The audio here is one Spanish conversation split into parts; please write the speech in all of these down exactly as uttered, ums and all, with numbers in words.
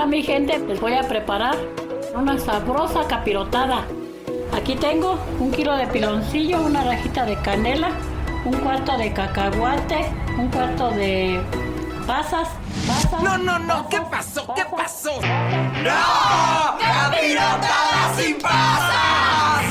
mi gente, les voy a preparar una sabrosa capirotada. Aquí tengo un kilo de piloncillo, una rajita de canela, un cuarto de cacahuate, un cuarto de pasas. pasas no, no, no, pasas, ¿qué pasó? pasas, ¿Qué pasó? pasas. ¡No! ¡Capirotada sin pasas!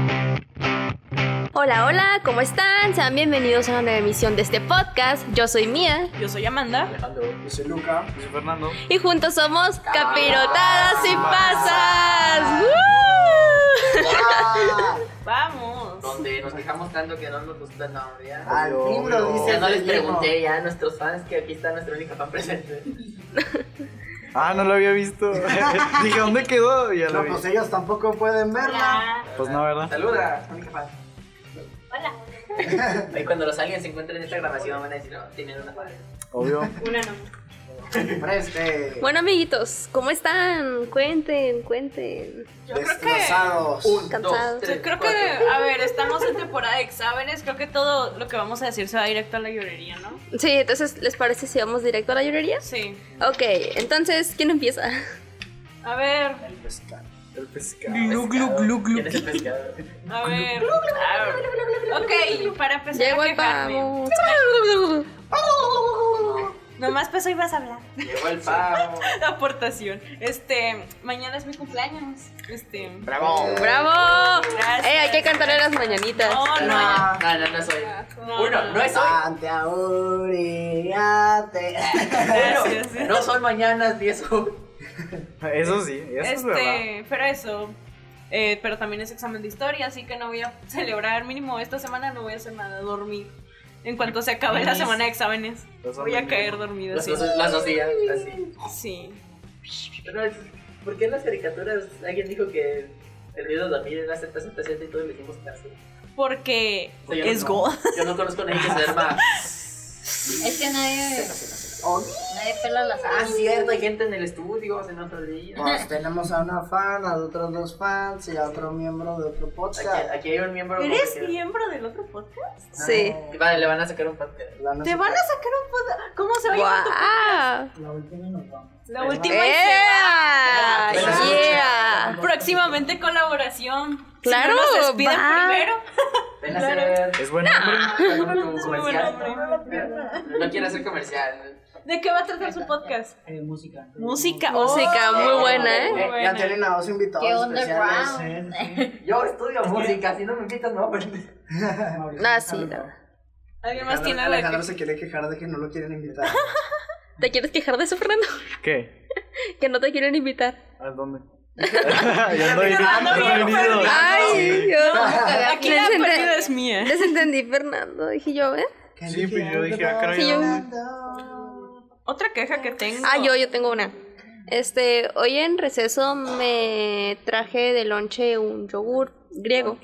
Hola, hola, ¿cómo están? Sean bienvenidos a una nueva emisión de este podcast. Yo soy Mía. Yo soy Amanda. Yo soy Luca. Yo soy Fernando. Y juntos somos Capirotadas sin Pasas. ¡Woo! Vamos. Donde nos quejamos tanto que no nos gusta la novia. Al fin lo dice. Ya no les pregunté ya a nuestros fans que aquí está nuestro único fan presente. Ah, no lo había visto. Dije, ¿dónde quedó? Ya lo No, vi. pues ellos tampoco pueden verla. Pues no, ¿verdad? Saluda, única fan. Hola. Ahí cuando los aliens se encuentren en esta grabación van a decir, no, tienen una fan. Obvio. Una no. Preste. Bueno, amiguitos, ¿cómo están? Cuenten, cuenten. Yo creo que. Destrozados. Un, Cansados. dos, tres, Creo que, cuatro. a ver, estamos en temporada de exámenes. Creo que todo lo que vamos a decir se va directo a la llorería, ¿no? Sí, entonces, ¿les parece si vamos directo a la llorería? Sí. Ok, entonces, ¿quién empieza? A ver, El pescado. El pescado. glu, glu, glu, glu. ¿Quién es el pescador? A ver. Ok, para empezar Llegó a el quejarme. pavo. Nomás pues hoy vas a hablar. Llegó el pavo. Aportación. Este, mañana es mi cumpleaños. Este. ¡Bravo! ¡Bravo! Gracias. ¡Eh, hay que cantarle las mañanitas! No, no, No, no, no, no soy. no. Uno, no es hoy. Ante Auriate. Gracias. Uno, no son mañanas ni eso. Eso sí, eso es verdad. Este, pero eso. Eh, pero también es examen de historia, así que no voy a celebrar. Mínimo esta semana no voy a hacer nada, dormir. En cuanto se acabe la semana de exámenes, Los voy a domingos. caer dormida. Las Sí. dos, las dos días, así. Sí. Pero, es- ¿por qué en las caricaturas alguien dijo que el ruido de dormir era Z Z Z y todos le hicimos caso? Porque O sea, yo es no, God. Yo no conozco a nadie que se duerma. Es que nadie, nadie pela las Ah, cierto, hay gente en el estudio, se nos olvida. Pues tenemos a una fan, a otros dos fans y a otro miembro de otro Aquí, podcast. aquí hay un miembro. ¿Eres como que- miembro del otro podcast? Sí. Y vale, le van a sacar un podcast. La no ¿Te sé van a qué. sacar un podcast? ¿Cómo se va a llamar tu podcast? ¡Guau! La última y nos vamos. La última y se ¡Yeah! va. ¡Yeah! Próximamente colaboración. Claro, Si no nos despiden va. primero. Ven a hacer. Es buen nombre. Como tu Es muy comercial. buen No quiero hacer comercial. ¿De qué va a tratar su podcast? música. Música. Música, Oh, muy buena, ¿eh? muy Ya buena. tienen a dos invitados ¡Qué especiales. underground! Yo estudio música, si no me invitas, no aprendes. Ah, sí, la verdad. ¿Alguien más Alejandro, tiene algo Alejandro que... se quiere quejar de que no lo quieren invitar. ¿Te quieres quejar de eso, Fernando? ¿Qué? Que no te quieren invitar. ¿A dónde? ya ando Ando bien perdido. Ay, yo. Aquí la Les ente- perdida es mía. Les entendí, Fernando. Dije yo, ¿eh? Sí, pues yo dije, ah, caray, Sí, yo- Otra queja que tengo. Ah, yo, yo tengo una. Este, hoy en receso me traje de lonche un yogur griego.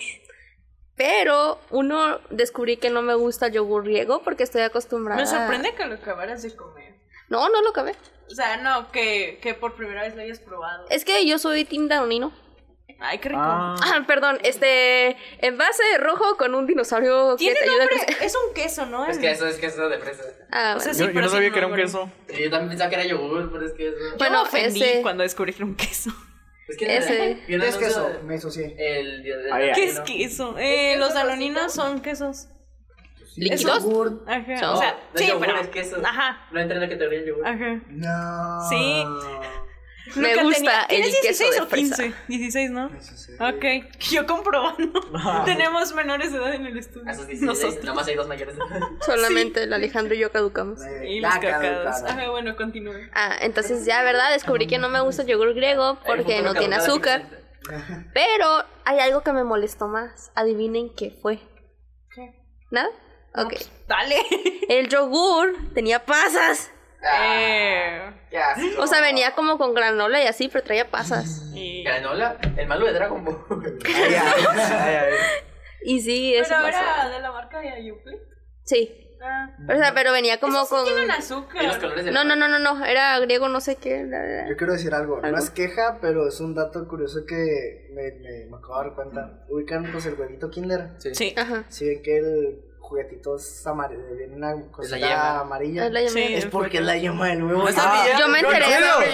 Pero uno descubrí que no me gusta el yogur griego porque estoy acostumbrada. Me sorprende que lo acabaras de comer. No, no lo acabé. O sea, no, que, que por primera vez lo hayas probado. Es que yo soy team danonino. Ay, qué rico. Ah, Ah, perdón, este, envase rojo con un dinosaurio que Tiene te ayuda a nombre, crecer. es un queso, ¿no? Es que eso es queso de fresa. Ah, O sea, bueno. sí, yo, yo pero no sí, sabía no, que era un bueno. queso. Y yo también pensaba que era yogur, pero es que eso. Yo Bueno, me ofendí ese- cuando descubrí que era un queso. Es que Ese. vi un ¿Qué es anuncio queso? de- Me asocié. El día de. Ah, ya. ¿Qué es queso? Eh, los danoninos son quesos. ¿Líquidos? Yogur. Ajá. No, O sea, no es sí, yogur, pero. es queso. Ajá. No entra en la categoría de yogur. Ajá. No. Sí. Me Nunca gusta tenía- el ¿Tienes queso dieciséis de o quince? dieciséis, ¿no? Eso sí. Ok. Yo comprobando. Tenemos menores de edad en el estudio. A esos dieciséis, Nosotros. nomás hay dos mayores. Solamente el Alejandro y yo caducamos. Eh, Y ya los cacados. caducaron. Ajá, bueno, continúe. Ah, entonces ya, ¿verdad? Descubrí que no me gusta el yogur griego porque no tiene azúcar. Pero hay algo que me molestó más. Adivinen qué fue. ¿Qué? ¿Nada? Ok. Dale. El yogur tenía pasas. Eh. Qué asco. O sea, venía como con granola y así, pero traía pasas. y- Granola, el malo de Dragon Ball. Ay, ay, ay. Y sí, eso Pero pasó. era de la marca de Ayuple. Sí. Ah. O sea, pero venía como Esos sí con... tienen Y los azúcar. colores del No, no, no, no, no. Era griego, no sé qué. la- la- Yo quiero decir algo. ¿Algo? No es queja, pero es un dato curioso que me, me, me acabo de dar cuenta. Ubican pues el huevito Kinder. Sí. Sí. Ajá. Si ven que el juguetito es amarillo, viene una Es la cosita yema. amarilla. Es la llamada. Sí. Es porque es la yema del huevo. No sabía. Yo me enteré. No sabía.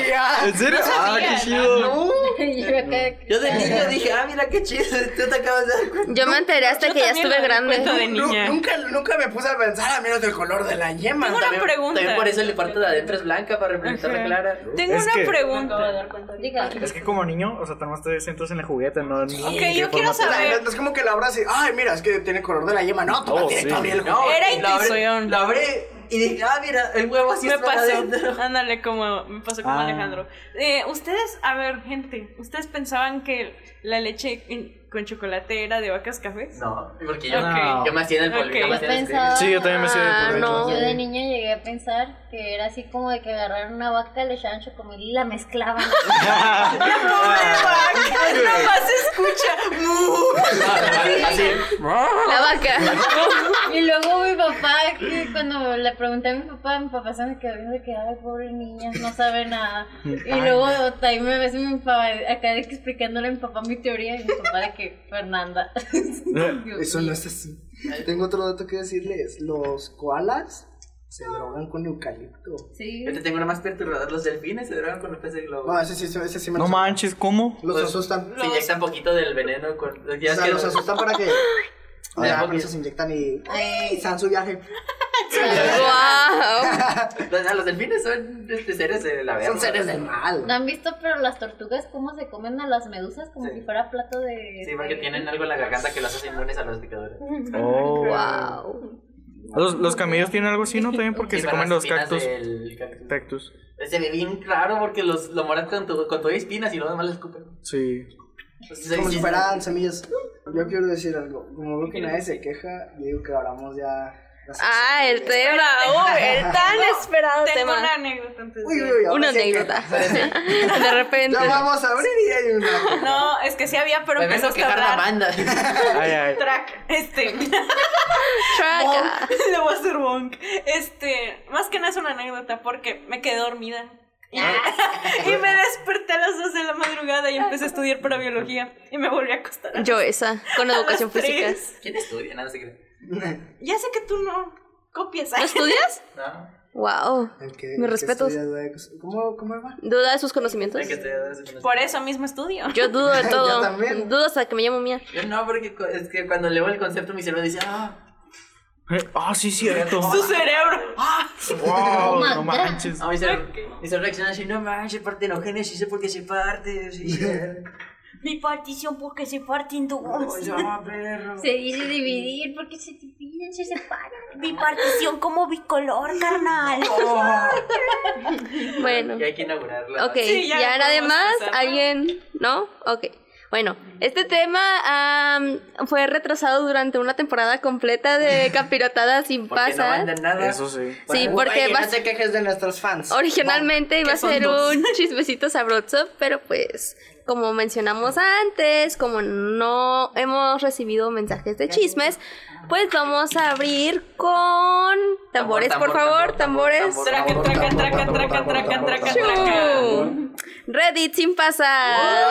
¿En serio? No Ah, sabía, qué chido. No. Yo acá- Yo de niño dije, ah, mira qué chido, tú te acabas de dar cuenta. Yo me enteré hasta Yo que ya también estuve me di grande. cuenta de Nu- niña. Nunca, nunca me puse a pensar a menos del color de la yema. Tengo una También- pregunta. También por eso el parte de adentro es blanca, para representar la Ajá. clara. Tengo Es una que- pregunta. Diga. Es que como niño, o sea, nomás te centras en el juguete, no en Ok, qué yo quiero forma te- O sea, saber. no es como que la abra así, ay, mira, es que tiene color de la yema. No, tú Oh, tienes sí. que abrir el No, Era y la abrí- intuición. La abrí y dije, ah, mira, el huevo así Me es para pasó, adentro. ándale, como me pasó con Ah. Alejandro. Eh, ustedes, a ver, gente, ¿ustedes pensaban que la leche en- con chocolate era de vacas cafés? No, porque yo, Ok. yo me hacía en el polvo. Ok. Yo me hacía en el Pensaba- Sí, yo también me sé de Ah, por no. Yo de niña llegué a pensar que era así como de que agarraran una vaca, le echaban chocomil y la mezclaban. ¡La pobre vaca! Nada más se escucha. Así. La vaca. Y luego mi papá, que cuando le pregunté a mi papá, mi papá se me quedó viendo de que, ay, pobre niña, no sabe nada. Y luego también me ves mi papá acá de que explicándole a mi papá mi teoría y mi papá de que Fernanda. Dios Eso mío. no es así. Tengo otro dato que decirles. Los koalas se drogan con eucalipto. Sí. Yo te tengo una más perturbadora. Los delfines se drogan con los peces globos. No, ese sí, ese sí me No lo sé. manches, ¿cómo? Los Pues, asustan. Se inyectan poquito del veneno con. Ya O es sea, que los asustan para que. O De sea, a con eso poquito. se inyectan y. ¡Ay! Se dan su viaje. Wow. Los, los delfines son este, seres de la verga. Son seres del mal. ¿No han visto pero las tortugas cómo se comen a las medusas como Sí. si fuera plato de... Sí, porque tienen algo en la garganta que los hace inmunes a los picadores. Oh. Wow. Los, los camellos tienen algo así, ¿no? También porque Y se para comen las los espinas cactus. del cactus. Cactus. Se ve bien raro porque los, lo moran con, tu, con todo y espinas y luego demás les escupen. Sí. Pues, sí, Como sí, si fueran semillas. Yo quiero decir algo. Como veo que nadie se queja, yo digo que abramos ya. las- Ah, el tema. Uy, el tan esperado Tengo tema. una anécdota antes de... Uy, uy, uy, ahora Una sí hay anécdota. quejas. De repente. Ya vamos a abrir y hay una. No, es que sí había, pero Me empezó vengo a a quejar la tardar. banda. Ay, ay. Track, este... Traca. Le voy a hacer bonk. Este, más que nada es una anécdota porque me quedé dormida. Y me, y me desperté a las dos de la madrugada y empecé a estudiar para biología. Y me volví a acostar. a Yo esa, con a las educación física. tres. ¿Quién estudia? Nada se cree. Ya sé que tú no copias. ¿No estudias? No. Wow. El que, Mis el que respetos. estudia, güey, ¿Cómo, cómo va? ¿Duda de sus conocimientos? Hay que estudiar. Por eso mismo estudio. Yo dudo de todo. Yo también. Dudo hasta que me llamo Mía. Yo no, porque cu- es que cuando leo el concepto mi cerebro dice, ah, Ah, sí, cierto. Su cerebro. ah. Wow, Oh, no my manches. No, mi cerebro, mi cerebro reacciona así, no manches, partenogénesis, sé por qué se parte. Sí, Mi partición porque se parte en dos. oh, ya, perro. Se dice dividir porque se dividen, se separan. Mi partición como bicolor, carnal. Oh. Bueno. Y hay que inaugurarla. Ok, Sí, ya ya, nadie podemos más, empezar, ¿no? alguien, ¿no? Ok. Bueno, este tema am, fue retrasado durante una temporada completa de Capirotadas sin Porque no pasas. mandan nada. Eso sí. Sí, Uy, porque oye, va- no te quejes de nuestros fans. Originalmente iba a ¿Qué son ser dos? un chismecito sabroso, pero pues, como mencionamos antes, como no hemos recibido mensajes de chismes, pues vamos a abrir con tambores, Tambor, por tambor, favor, tambor, tambores. tambor, Traca, traca, traca, traca, traca, traca, traca. Chu. Reddit sin pasar.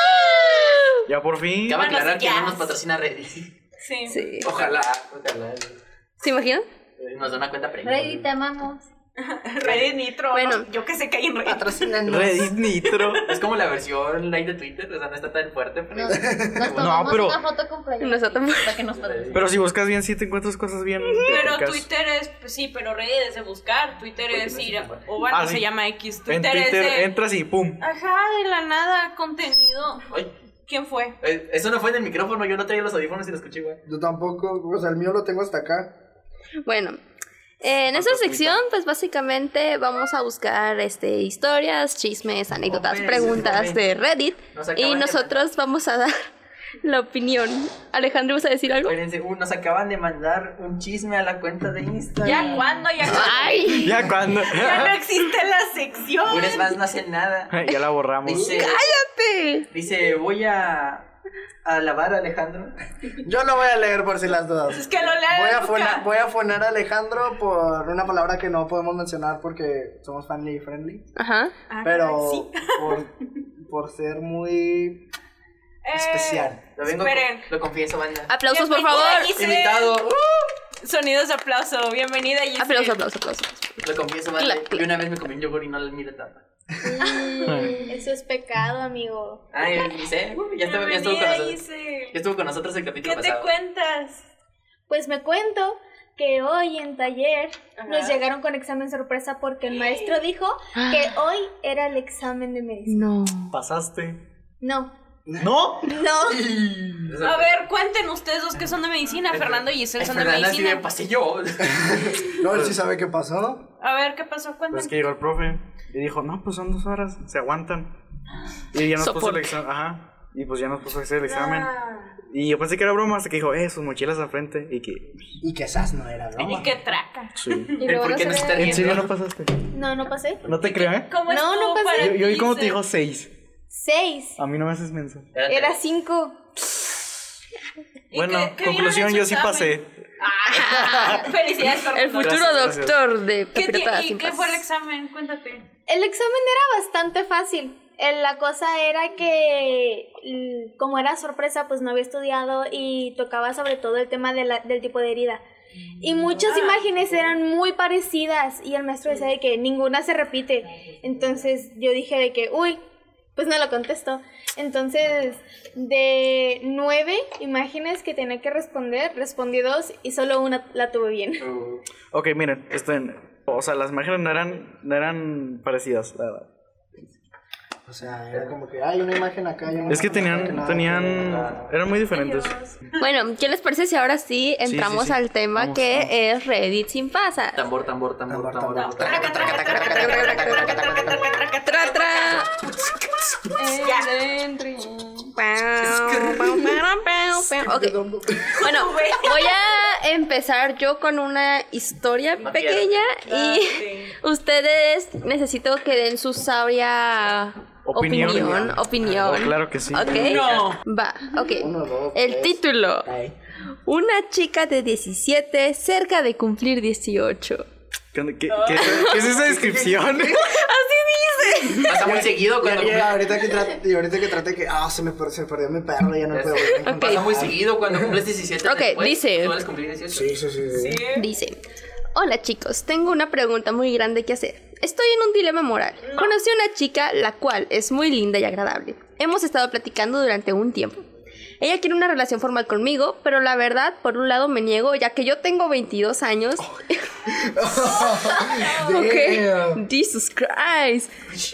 Ya por fin. Cabe Bueno, aclarar sí, que ya. no nos patrocina Reddit. Sí. Sí. Ojalá, ojalá. ¿Se imaginan? Nos da una cuenta premium. Reddit, te amamos. Reddit Nitro. Bueno. no, yo que sé que hay en Reddit. Patrocínanos. Reddit Nitro. Es como la versión light de Twitter, o sea, no está tan fuerte. Pero... Nos, nos tomamos pero- una foto con playera. No está tan- Para que nos patrocinen. Pero si buscas bien, sí te encuentras cosas bien. Pero épicas. Twitter es, pues sí, pero Reddit es de buscar. Twitter es ir, a- o bueno, Ah, sí. se llama X. En Twitter, es Twitter de, entras y pum. ajá, de la nada, contenido. Ay, ¿Quién fue? eh, eso no fue en el micrófono, yo no traía los audífonos y lo escuché igual. Yo tampoco, o sea, el mío lo tengo hasta acá. Bueno, en esta sección, pues básicamente vamos a buscar este historias, chismes, anécdotas, Joven, preguntas joven. de Reddit Nos acaban y de nosotros vamos a dar la opinión. Alejandro, ¿vas a decir algo? Espérense, uh, nos acaban de mandar un chisme a la cuenta de Instagram. ¿Ya cuándo? ¿Ya cuándo? ¡Ay! Ya cuando. Ya no existe la sección. Unes más no hacen nada. Ya la borramos. Dice, ¡Cállate! dice, voy a, a lavar a Alejandro. Yo lo voy a leer por si las dudas. Es que lo lea Voy a, Luca. funar, voy a funar a Alejandro por una palabra que no podemos mencionar porque somos family friendly. Ajá. Ajá, Pero sí. por, por ser muy Eh, especial. Lo vengo, Esperen. lo confieso, banda. Aplausos, por Bienvenida, favor. Giselle. Invitado, uh, Sonidos de aplauso. Bienvenida, Giselle. Aplausos, aplausos, aplausos. lo confieso, banda. Clac, clac. Yo una vez me comí un yogur y no le miré tapa. Eso es pecado, amigo. Ay, Giselle, ya estuvo, ya estuvo con Bienvenida, nosotros. Giselle. Ya estuvo con nosotros el capítulo ¿Qué te pasado. cuentas? Pues me cuento que hoy en taller Ajá. nos llegaron con examen sorpresa porque el maestro dijo que hoy era el examen de medicina. No. ¿Pasaste? No. ¿No? No. A ver, cuenten ustedes dos que son de medicina. Fernando y Giselle Ay, son de Fernanda, sí me medicina. pasé yo. No, él sí sabe qué pasó. A ver, ¿qué pasó? Pues Cuéntanos. es que llegó el profe y dijo, no, pues son dos horas, se aguantan. Y ya nos puso Soporte. el examen, ajá. Y pues ya nos puso a hacer el examen. Ah, Y yo pensé que era broma hasta que dijo, eh, sus mochilas al frente. Y que, Y que esas no era broma. y qué traca. sí. Y ¿El luego por no qué se no se ve- está ¿En serio riendo? no pasaste? No, no pasé. No te creo, ¿eh? ¿Cómo No, estuvo no pasé. para Yo, yo vi ti, cómo te Giselle? dijo seis. Seis. A mí no me haces menso. Espérate. Era cinco. ¿Y Bueno, qué- qué conclusión, vieron en yo su sí examen? pasé. Ah, felicidades, El Fernando. futuro Gracias, gracias. doctor de ¿Qué ti- Capiratadas ¿Y sin qué Paz. fue el examen? Cuéntate. El examen era bastante fácil. Eh, La cosa era que, l- como era sorpresa, pues no había estudiado y tocaba sobre todo el tema de la- del tipo de herida. Y muchas imágenes eran muy parecidas y el maestro decía de que ninguna se repite. Entonces yo dije de que, uy, pues no lo contesto. Entonces, de nueve imágenes que tenía que responder, respondí dos y solo una la tuve bien. Ok, miren, este, o sea, las imágenes no eran, no eran parecidas, la verdad. O sea, era como que hay una imagen acá. Hay una Es que imagen acá tenían, nada tenían, eran muy diferentes. Bueno, ¿qué les parece si ahora sí entramos sí, sí. al tema Vamos, que vamos. es Reddit sin pasas? Tambor, tambor, tambor, Tambor, tambor. tambor. Tra, tra. Ok. Bueno, voy a empezar yo con una historia No pequeña Ah, y sí. ustedes necesito que den su sabia Opinión. opinión. Opinión. Oh, claro que sí. Ok. No. Va, ok. Uno, dos, El tres. título. Ahí. Una chica de diecisiete cerca de cumplir dieciocho. ¿Qué, onda? ¿Qué, qué- qué es esa descripción? Pasa muy seguido Ya, cuando... ya, ahorita que traté, y ahorita que traté que, ah, se me, per- se perdió mi perro, ya no puedo volver a encontrar. Pasa muy seguido cuando cumples diecisiete. Ok, después, dice- Sueles cumplir dieciocho. Sí, sí, sí. sí. Dice, hola chicos, tengo una pregunta muy grande que hacer. Estoy en un dilema moral. Conocí a una chica la cual es muy linda y agradable. Hemos estado platicando durante un tiempo. Ella quiere una relación formal conmigo, pero la verdad, por un lado me niego, ya que yo tengo veintidós años. Ok, Damn. Jesus Christ.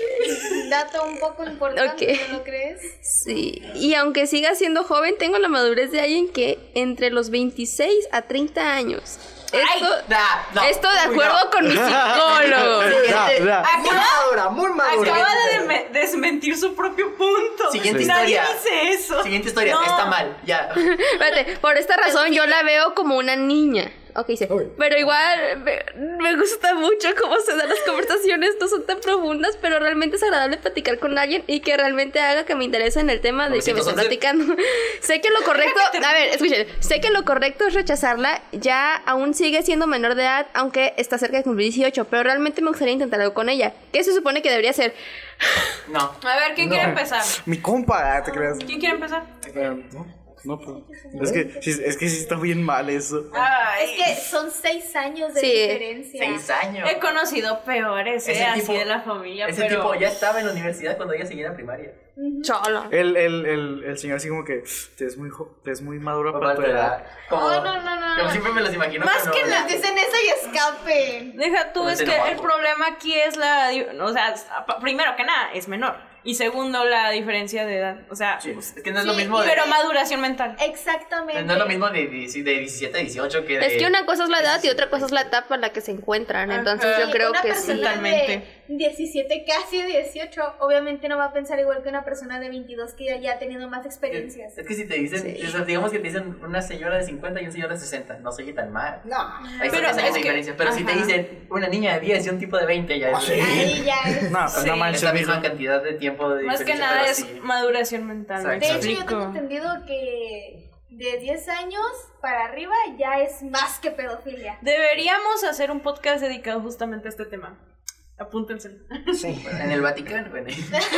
Dato un poco importante, Ok. ¿no lo crees? Sí, y aunque siga siendo joven, tengo la madurez de alguien que entre los veintiséis a treinta años. Esto, Ay, da, no. esto de Uy, acuerdo no. con mi psicólogo. Da, da. Muy madura, muy madura. Acaba de deme- desmentir su propio punto. Siguiente Nadie historia. dice eso. Siguiente historia, No. está mal, ya. Espérate, por esta razón yo la veo como una niña. Ok, dice, Uy. pero igual me, me gusta mucho cómo se dan las conversaciones, no son tan profundas, pero realmente es agradable platicar con alguien y que realmente haga que me interese en el tema de que me estén platicando. Sé que lo correcto, a ver, escuchen, sé que lo correcto es rechazarla, ya aún sigue siendo menor de edad, aunque está cerca de cumplir dieciocho, pero realmente me gustaría intentar algo con ella. ¿Qué se supone que debería ser? No. A ver, ¿quién quiere empezar? Mi compa, ah, te creas. ¿Quién quiere empezar? Eh, no, no, pues. Es que, sí- es que sí está bien mal eso. Ay, Es que son seis años de Sí. diferencia. Seis años. he conocido peores, Ese eh, así tipo- de la familia, Ese pero... tipo ya estaba en la universidad cuando ella seguía en la primaria. Cholo. El, el, el, el señor así como que te es muy, jo- te es muy madura Como para tu edad. Como, Oh, no, no, no, Como no. siempre me los imagino. Más cuando- que nada. Dicen eso y escapen. Deja tú, Como es ese que novato. el problema aquí es la... di- O sea, pa- primero que nada, es menor. Y segundo, la diferencia de edad. O sea, Sí, es que no es Sí, lo mismo de... pero maduración mental. Exactamente. No es lo mismo de, de, de diecisiete a dieciocho que de... Es que una cosa es la edad y otra cosa es la etapa en la que se encuentran, entonces Ajá. yo creo una que sí. persona Totalmente. de diecisiete, casi dieciocho, obviamente no va a pensar igual que una persona de veintidós que ya, ya ha tenido más experiencias. Es que si te dicen, Sí. o sea, digamos que te dicen una señora de cincuenta y un señor de sesenta, no se oye tan mal. No. Hay Pero seis años es de que- diferencia. Pero si te ajá. dicen una niña de diez y un tipo de veinte, ya es, Ah, sí. Ahí ya es. No, pues Sí. no es manches, la mijo. misma cantidad de tiempo de Más que diferencia, nada pero es sí. maduración mental. Exacto. De hecho, yo Explico. tengo entendido que de diez años para arriba ya es más que pedofilia. Deberíamos hacer un podcast dedicado justamente a este tema. Apúntense. Sí. En el Vaticano, güey.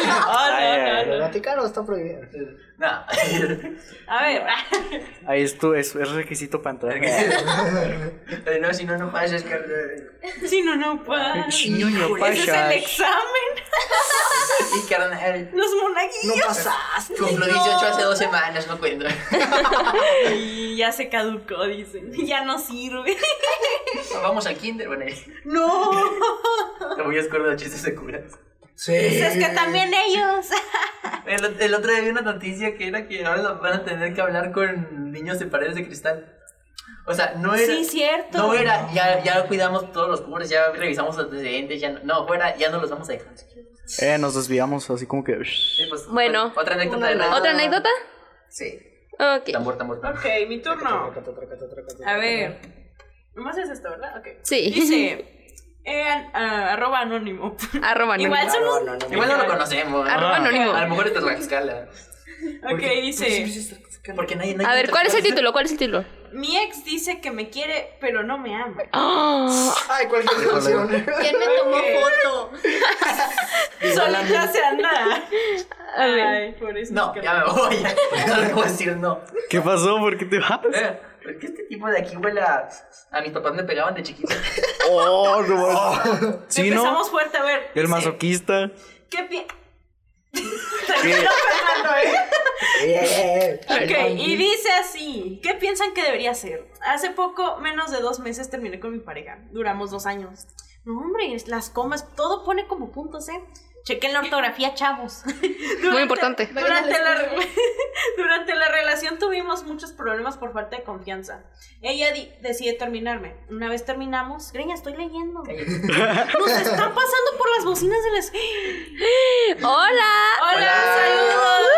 Ah, El Vaticano está prohibido. No. A ver. Ahí es, tu, es, es requisito para entrar. Eh, no, si no, no pasas, que... Si no, no pasa. Niño, Ese es el pachas. examen. Y carnal. Los monaguillos. No pasaste. Cumplo dieciocho hace dos semanas, no cuento. Y ya se caducó, dicen. Ya no sirve. Vamos al kinder, bueno. No. Me voy a esconder de chistes de curas. Sí. Pues es que también ellos. El, el otro día vi una noticia que era que ahora van a tener que hablar con niños de paredes de cristal. O sea, no era. Sí, cierto. No era, ya, ya cuidamos todos los cubres, ya revisamos los antecedentes, ya no, no, fuera, ya no los vamos a dejar. Eh, nos desviamos así como que. Sí, pues, Bueno. Otra anécdota de la. ¿Otra anécdota? Sí. Ok. Tambor, tambor, tambor. Ok, mi turno. A ver. Nomás es esto, ¿verdad? Ok. Sí. Dice. Eh, ah, arroba anónimo. Arroba anónimo. Igual son un- No, no, no, Igual no lo conocemos. Arroba Ah. anónimo. A lo mejor esto es Tlaxcala. Ok, dice. Porque nadie, nadie A ver, ¿cuál es el título? ¿Cuál es el título? Mi ex dice que me quiere, pero no me ama. ¡Ah! Ay, cualquier situación. ¿Quién me tomó foto? Solita se anda. A ver. Ay, por eso. No, es que- ya me voy. No le puedo decir no. ¿Qué pasó? ¿Por qué te vas? Eh, Porque este tipo de aquí huele a. A mis papás me pegaban de chiquito. Oh, no. Sí, ¿no? Empezamos fuerte, a ver. El dice, masoquista. ¿Qué pi... ¿Qué? Fernando, ¿eh? Eh, Ok, y dice así, ¿qué piensan que debería hacer? Hace poco, menos de dos meses, terminé con mi pareja. Duramos dos años. No, hombre, es las comas, todo pone como puntos, ¿eh? Chequen la ortografía, chavos. Durante- Muy importante. Durante la, durante la relación tuvimos muchos problemas por falta de confianza. Ella di- decide terminarme. Una vez terminamos, Greña, estoy leyendo. Nos están pasando por las bocinas de las... ¡Hola! Hola, saludos.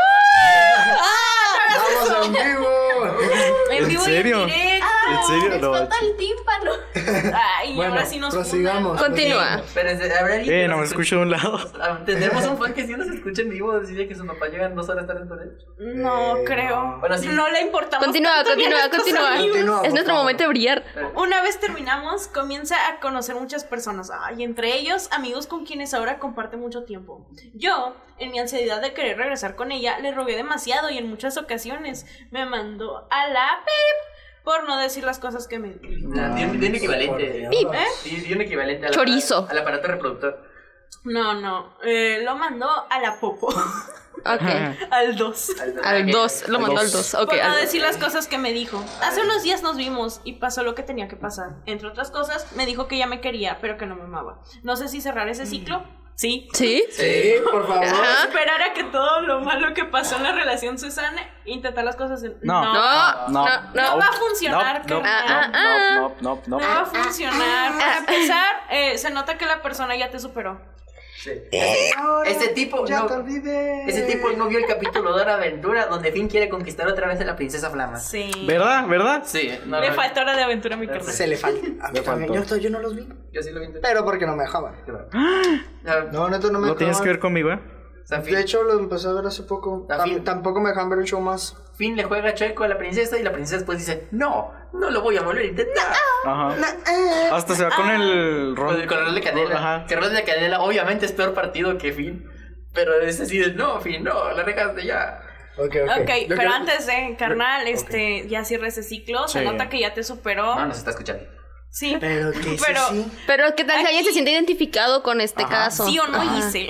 Vamos en vivo. En ¿En vivo y serio? en directo. ¿En serio? No. Explota el tímpano. Ay, Bueno, ahora sí nos prosigamos. Continúa. Espérense, habrá alguien que Eh, no me nos escucho de un lado. Ah, Tenemos un fan que sí nos escucha en vivo. Decide que sus papás llegan dos horas tarde por él. No Eh, creo. Bueno, sí. No le importamos. Continúa, tanto ni a continúa, nuestros continúa. amigos. Continúa, Es por nuestro favor. momento de brillar. Una vez terminamos, comienza a conocer muchas personas. Ay, entre ellos, amigos con quienes ahora comparte mucho tiempo. Yo, en mi ansiedad de querer regresar con ella, le rogué demasiado y en muchas ocasiones me mandó a la pep por no decir las cosas que me dijo. Nah, Tiene tiene un equivalente. Pip. ¿Eh? Tiene tiene un equivalente al Chorizo. al aparato reproductor. No, no. Eh, lo mandó a la popo. Ok. Al dos. Al dos. Lo Al mandó al dos. dos. Ok. Por no al dos. decir las cosas que me dijo. Hace unos días nos vimos y pasó lo que tenía que pasar. Entre otras cosas, me dijo que ya me quería, pero que no me amaba. No sé si cerrar ese ciclo. Sí. ¿Sí? Sí, por favor. Ajá. Esperar a que todo lo malo que pasó en la relación se sane e intentar las cosas en... No. No, No, no, No no. va a funcionar, No, no, carnal. Ah, no, no, no, No no. va a funcionar. Para empezar, eh, se nota que la persona ya te superó. Sí. Ese, ese tipo Ya no, te olvidé. ese tipo no vio el capítulo de Hora de Aventura donde Finn quiere conquistar otra vez a la princesa Flama. Sí. ¿Verdad? ¿Verdad? Sí, no Le lo- falta hora de aventura a mi carnal. Se le falta. A mí Le también. faltó. Yo, yo no los vi. Yo sí lo vi. Pero porque no me dejaban. Ah, No, neto, no me Lo tienes que ver conmigo, ¿eh? o sea, Finn, De hecho, lo empecé a ver hace poco. A Tam- fin. tampoco me dejan ver un show más. Finn le juega chueco a la princesa y la princesa después dice, no, no lo voy a volver a intentar. Ajá. Hasta se va con el Con ron. el color de canela. Ajá. Que Rol de canela obviamente es peor partido que Finn. Pero es así de, no, Finn, no, la regaste ya. Ok, ok. Ok, Yo pero creo- antes de, carnal, este, ya cierra ese ciclo. Se Sí. nota que ya te superó. No, nos está escuchando. Sí. Pero que sí, Pero- sí. Pero ¿qué tal si alguien Aquí- se siente identificado con este caso? Sí o no Ajá. hice.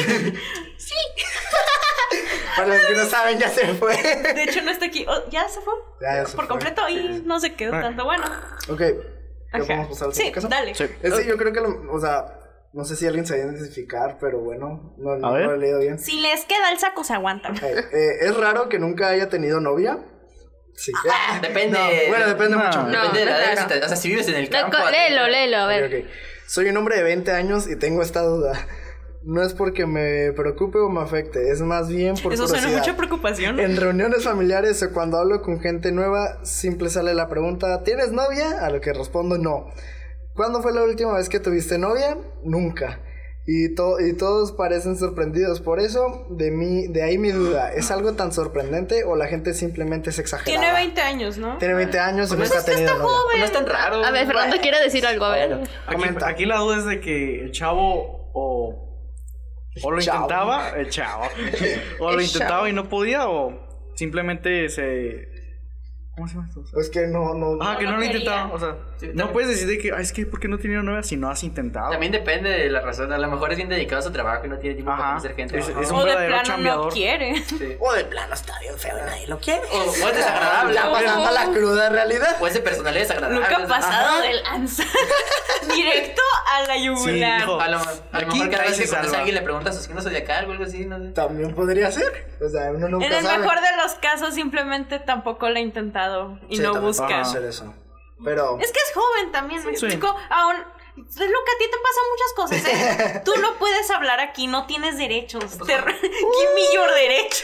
Para los que no saben, ya se fue. De hecho, no está aquí. Oh, ya se fue. Ya, ya se Por fue. completo y no se quedó tanto. Bueno. Ok. ¿Ya Ajá. podemos pasar al Sí, siguiente caso? dale. Sí. Ese yo creo que, lo, o sea, no sé si alguien se va a identificar, pero bueno, no, no ver. lo he leído bien. Si les queda el saco, se aguantan. Eh, eh, ¿Es raro que nunca haya tenido novia? Sí. Depende. No, bueno, depende No. mucho. No, Depende de la no es edad. raro. si te- O sea, si vives en el No, campo. co- a ti- léelo, léelo, a ver. Ok, ok. Soy un hombre de veinte años y tengo esta duda. No es porque me preocupe o me afecte, es más bien por Eso suena curiosidad. mucha preocupación. En reuniones familiares o cuando hablo con gente nueva, siempre sale la pregunta, ¿tienes novia? A lo que respondo no. ¿Cuándo fue la última vez que tuviste novia? Nunca. Y, to- y todos parecen sorprendidos por eso, de mí, de ahí mi duda. ¿Es algo tan sorprendente o la gente simplemente es exagerada? Tiene veinte años, ¿no? Tiene veinte años y Pues nunca ha es que tenido está novia. joven. No es tan raro. A ver, Fernando quiere decir algo, a ver. Aquí, Comenta. aquí la duda es de que el chavo o, o lo Chavo. intentaba, el chavo, o lo El intentaba chavo. y no podía, o simplemente se ¿Cómo se llama esto? Es que no, no. Ah, que no lo he intentado. O sea, Sí, no también. puedes decir de que, ay, es que ¿por qué no he tenido novia si no has intentado? También depende de la razón. A lo mejor es bien dedicado a su trabajo y no tiene tiempo para Ajá. conocer gente. Es, Ajá. es un O de verdadero plano chambeador. no quiere. Sí. O de plano está bien feo y nadie lo quiere. O, o es desagradable. Ya pasando la cruda realidad. O es de personalidad desagradable. Nunca pasado Ajá. de lanza. Directo a la Sí, yugular. dijo, A lo, a lo Aquí mejor cada vez que se conoce a salva. alguien le pregunta su signo zodiacal o algo así, no sé. También podría ser. O sea, uno nunca En el sabe. mejor de los casos, simplemente tampoco lo ha intentado y Sí, no también busca. puede ser eso. Pero. Es que es joven también, me Sí. explico. Aún. Es lo que a ti te pasan muchas cosas, ¿eh? Tú no puedes hablar aquí, no tienes derechos. Te re- Give me your derechos.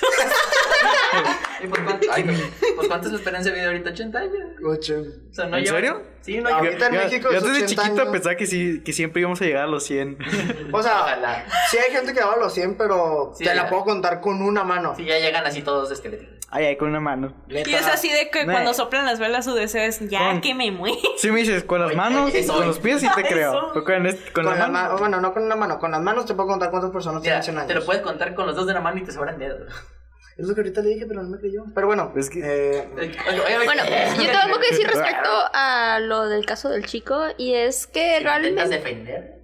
¿Y pues, cuánto, ay, no. Pues cuánto es la esperanza de vida ahorita? ochenta años. Ocho. O sea, no ¿En lleva- serio? Sí, no Ahorita lleva- en Yo- México yo es desde ochenta chiquito años. pensaba que sí, que siempre íbamos a llegar a los cien. O sea, Ojalá. sí hay gente que va a los cien, pero Sí, te la ya. puedo contar con una mano. Sí, ya llegan así todos esqueléticos. Ay, ay, con una mano. Y es así de que Nah. cuando soplan las velas su deseo es ya Con- que me muero. Si me dices con las Oye, manos, eso, con oye. los pies sí te Eso. creo. Pero con, este- con Con las la manos. mano, bueno, no con una mano, con las manos te puedo contar cuántas personas Mira, tienen cien años. te lo puedes contar con los dos de la mano y te sobran dedos. Es lo que ahorita le dije, pero no me creyó. Pero bueno, Es que- eh, Bueno, yo tengo algo que decir respecto a lo del caso del chico y es que ¿Intentas realmente defender?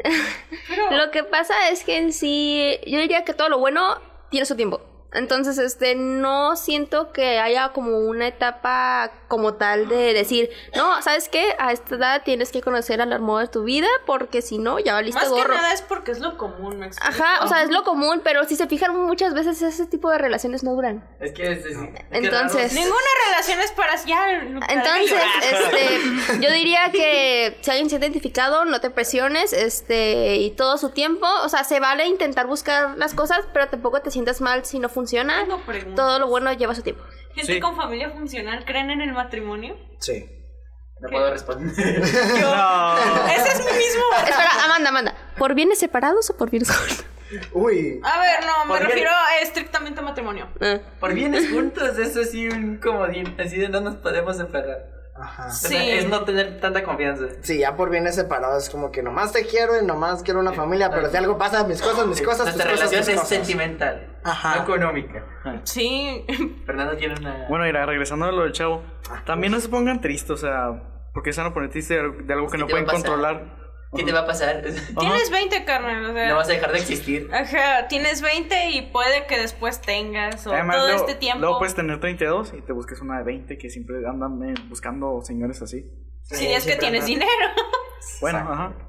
lo que pasa es que en sí, yo diría que todo lo bueno tiene su tiempo. Entonces, este, no siento que haya como una etapa como tal de decir, no, ¿sabes qué? A esta edad tienes que conocer al amor de tu vida porque si no, ya valiste Más gorro. que nada es porque es lo común, me explico. Ajá, o sea, es lo común, pero si se fijan muchas veces ese tipo de relaciones no duran. Es que es, es, es que Entonces- raro. Ninguna relación es para ya. Entonces, este, yo diría que si alguien se ha identificado, no te presiones, este, y todo su tiempo, o sea, se vale intentar buscar las cosas, pero tampoco te sientas mal si no funciona. Tengo preguntas. Todo lo bueno lleva su tiempo. Gente Sí. con familia funcional, ¿creen en el matrimonio? sí. No puedo responder. Yo. No. Ese es mi mismo. Espera, Amanda, Amanda, ¿por bienes separados o por bienes juntos? Uy. A ver, no, me ¿Por qué? refiero a estrictamente a matrimonio. Eh. Por bienes juntos, eso sí, un comodín. Así de no nos podemos separar. Ajá. O Sí. sea, es no tener tanta confianza. Sí, ya por bienes separados es como que nomás te quiero y nomás quiero una familia, pero si algo pasa, mis cosas, mis cosas, tus Nuestra cosas, relación tus es cosas. sentimental, Ajá. no económica. Sí. Fernando tiene una. Bueno, mira, regresando a lo del chavo. También no se pongan tristes, o sea, porque se van a poner tristes de algo- de algo que ¿Qué no te va pueden a pasar? controlar. ¿Qué te va a pasar? Tienes veinte, carnal. O sea, No vas a dejar de existir. Ajá, tienes veinte y puede que después tengas. O Además, todo luego, este tiempo. luego puedes tener treinta y dos y te busques una de veinte que siempre andan eh, buscando señores así. Si es que siempre tienes anda. dinero. Bueno, Exacto. ajá.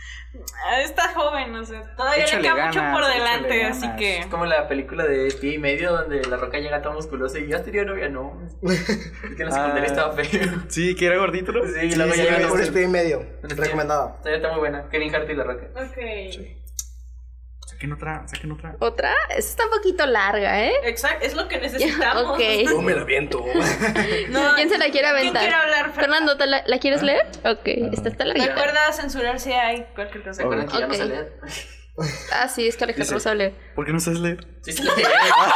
Está joven, o sea, todavía Échale le queda mucho ganas, por échale delante, así ganas. que. Es como la película de Pie y Medio donde la roca llega todo musculoso y ya has tenido novia, no. Es que en la secundaria Ah. estaba feo. Sí, que era gordito, ¿no? Sí, y Sí, luego sí, ya llega por este- espía y medio. este- Recomendada. Esta ya está muy buena. Kevin Hart y la roca. Ok. Saquen otra, saquen otra. ¿Otra? Esta está un poquito larga, ¿eh? Exacto, es lo que necesitamos. Ok. Yo me la viento. No, ¿Quién se la quiere ¿quién aventar? quiere hablar? Fernando, ¿te la, la quieres leer? Ok, esta está larga. Recuerda censurar si hay cualquier cosa. ¿Se acuerdan que ya no Ok. sé leer? Ah, sí, es que Alejandro Dice- no sabe leer. ¿Por qué no sabes leer? Sí, sí, leer.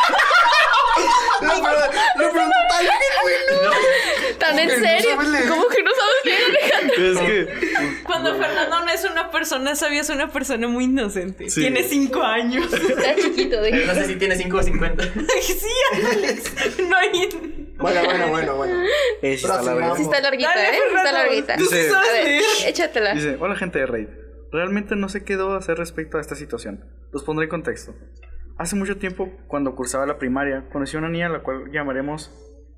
Lo pregunto tan genuino. ¿Tan en que no serio? sabes leer. ¿Cómo que no sabes leer, Alejandro? Es que. Cuando Fernando no es una persona sabia, es una persona muy inocente. Sí. Tiene cinco años. Está chiquito, No de sé si tiene cinco o cincuenta. Sí, Alex. No hay. Bueno, bueno, bueno, bueno. Eh, sí está Próxima. larga. Sí está larguita, Dale, ¿eh? Está Fernando. larguita. Tú sí Dice- A sabes ver, leer. échatela. Dice, hola gente de Raid. Realmente no sé qué debo hacer respecto a esta situación. Los pondré en contexto. Hace mucho tiempo, cuando cursaba la primaria, conocí a una niña a la cual llamaremos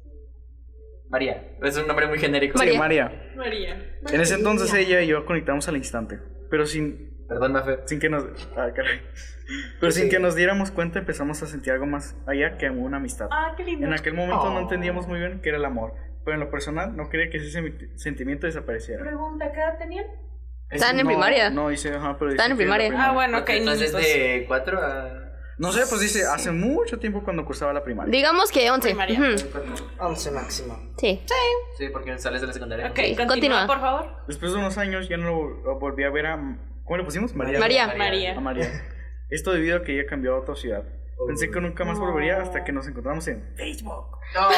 María. Es un nombre muy genérico. María. Sí, María. María. En ese entonces ella y yo conectamos al instante, pero sin, Perdón, Mafe. sin que nos... Ah, caray. Pero sin que nos diéramos cuenta empezamos a sentir algo más allá que una amistad. Ah, qué lindo. En aquel momento no Oh. entendíamos muy bien qué era el amor, pero en lo personal no quería que ese semi- sentimiento desapareciera. Pregunta, ¿qué edad tenían? Están en No, primaria. No, dice, ajá, pero dice Están en que era primaria. Ah, bueno, ok, Entonces niñitos. de cuatro a. No sé, pues dice, hace mucho tiempo cuando cursaba la primaria. Digamos que once. Primaria. Ujú. once máximo. Sí. Sí, porque sales de la secundaria. Ok, Ok, continúa, continúa. por favor. Después de unos años ya no lo, lo volví a ver a... ¿Cómo le pusimos? María. María. María. A María. Esto debido a que ella cambió a otra ciudad. Pensé que nunca más volvería hasta que nos encontramos en Facebook.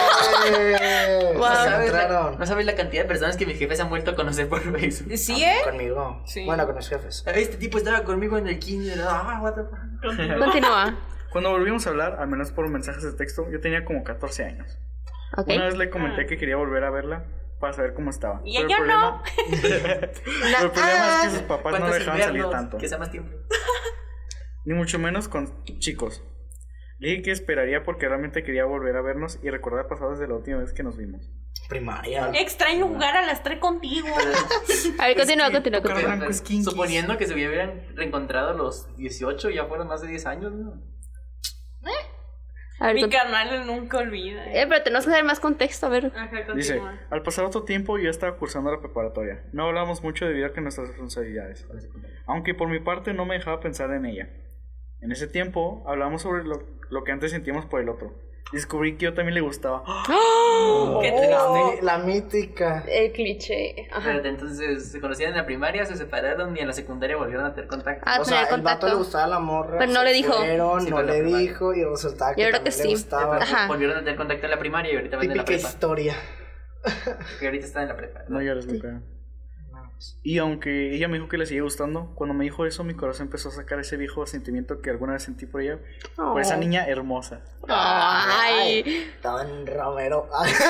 ¡Eh! Wow. Se ¿No sabes, la, entraron no sabes la cantidad de personas que mis jefes han vuelto a conocer por Facebook. ¿Sí, eh? conmigo. Sí. Bueno, con los jefes. Este tipo estaba conmigo en el kinder. Ah, what the fuck. Continúa. Cuando volvimos a hablar, al menos por mensajes de texto, yo tenía como catorce años. Okay. Una vez le comenté que quería volver a verla para saber cómo estaba. Y Pero ella el problema... no. Pero el problema es que sus papás no ¿Cuántos dejaban salir inviernos? tanto. Que sea más tiempo. Ni mucho menos con chicos. Le dije que esperaría porque realmente quería volver a vernos y recordar pasado desde la última vez que nos vimos. Primaria. Extraño jugar a las tres contigo. A ver, continúa, que continúa, tocar continúa. blanco es kinky. Suponiendo que se hubieran reencontrado a los dieciocho, ya fueron más de diez años, ¿no? A ver, Mi con- carnal nunca olvida. eh, pero tenemos que dar más contexto, a ver. Ajá, Dice, continúa. al pasar otro tiempo yo estaba cursando la preparatoria. No hablamos mucho debido a que nuestras responsabilidades. Aunque por mi parte no me dejaba pensar en ella. En ese tiempo hablamos sobre lo, lo que antes sentíamos por el otro. Descubrí que yo también le gustaba. ¿Qué Oh, te la, gustó? mi- la mítica. El cliché. Ajá. Espérate, entonces se conocían en la primaria, se separaron y en la secundaria volvieron a tener contacto. Ah, O tener sea, el vato le contacto. gustaba a la morra. Pero no se le dijo. fueron, Sí, no fue en la le primaria. dijo y resultaba que Yo creo también que le sí. gustaba. Ajá. Volvieron a tener contacto en la primaria y ahorita van en la Típica prepa. historia. Que ahorita están en la prepa. No llores, Luca. Y aunque ella me dijo que le seguía gustando, cuando me dijo eso mi corazón empezó a sacar ese viejo sentimiento que alguna vez sentí por ella. Por esa niña hermosa. Ay. Don Romero.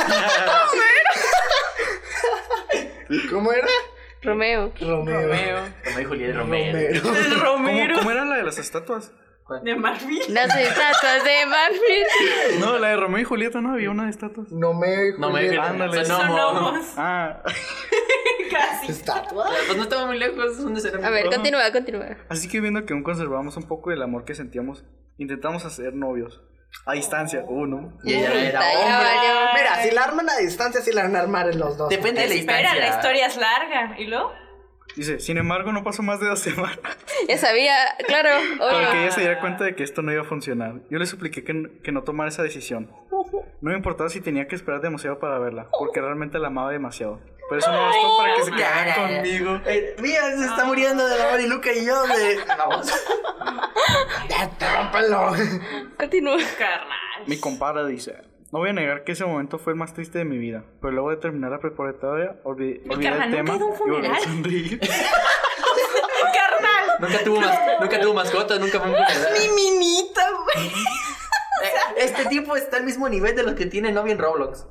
¿Cómo era? Romeo. Romeo. Romeo. Como dijo Julieta Romero. Romero. ¿Cómo, Romero. cómo era la de las estatuas? De Marfil. Las estatuas de Marfil. No, la de Romeo y Julieta, no había una de estatuas. No me. No me Julieta. Ándale. Son Son homos. homos. Ah, Casi. ¿Estatua? Pues no estaba muy lejos, es donde será. A ver, continúa, continúa. así que viendo que aún conservamos un poco del amor que sentíamos, intentamos hacer novios. A distancia, uh, ¿no? Y ella era Puta, ya hombre. valió. Mira, si la arman a distancia, sí la van a armar en los dos. Depende de la Espera, distancia. la historia es larga. ¿Y luego? Dice, sin embargo, no pasó más de dos semanas Ya sabía, claro. para que Oye. ella se diera cuenta de que esto no iba a funcionar. Yo le supliqué que, que no tomara esa decisión. No me importaba si tenía que esperar demasiado para verla, porque realmente la amaba demasiado. Pero eso no bastó para que se quedara conmigo. Eh, mira, se está muriendo de la Mariluca y yo de. Vamos. Ya, trápalo. Continúa. Carnal. Mi compadre dice, no voy a negar que ese momento fue el más triste de mi vida, pero luego de terminar la preparatoria olvidé, Mi olvidé el carnal, tema ¿nunca ha ido a un y volví a funeral? sonreír. Carnal. Nunca tuvo, mas nunca tuvo mascotas, nunca fue un funeral. Mi minita, güey. Eh, Este tipo está al mismo nivel de los que tienen novia en Roblox.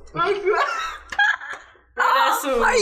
Era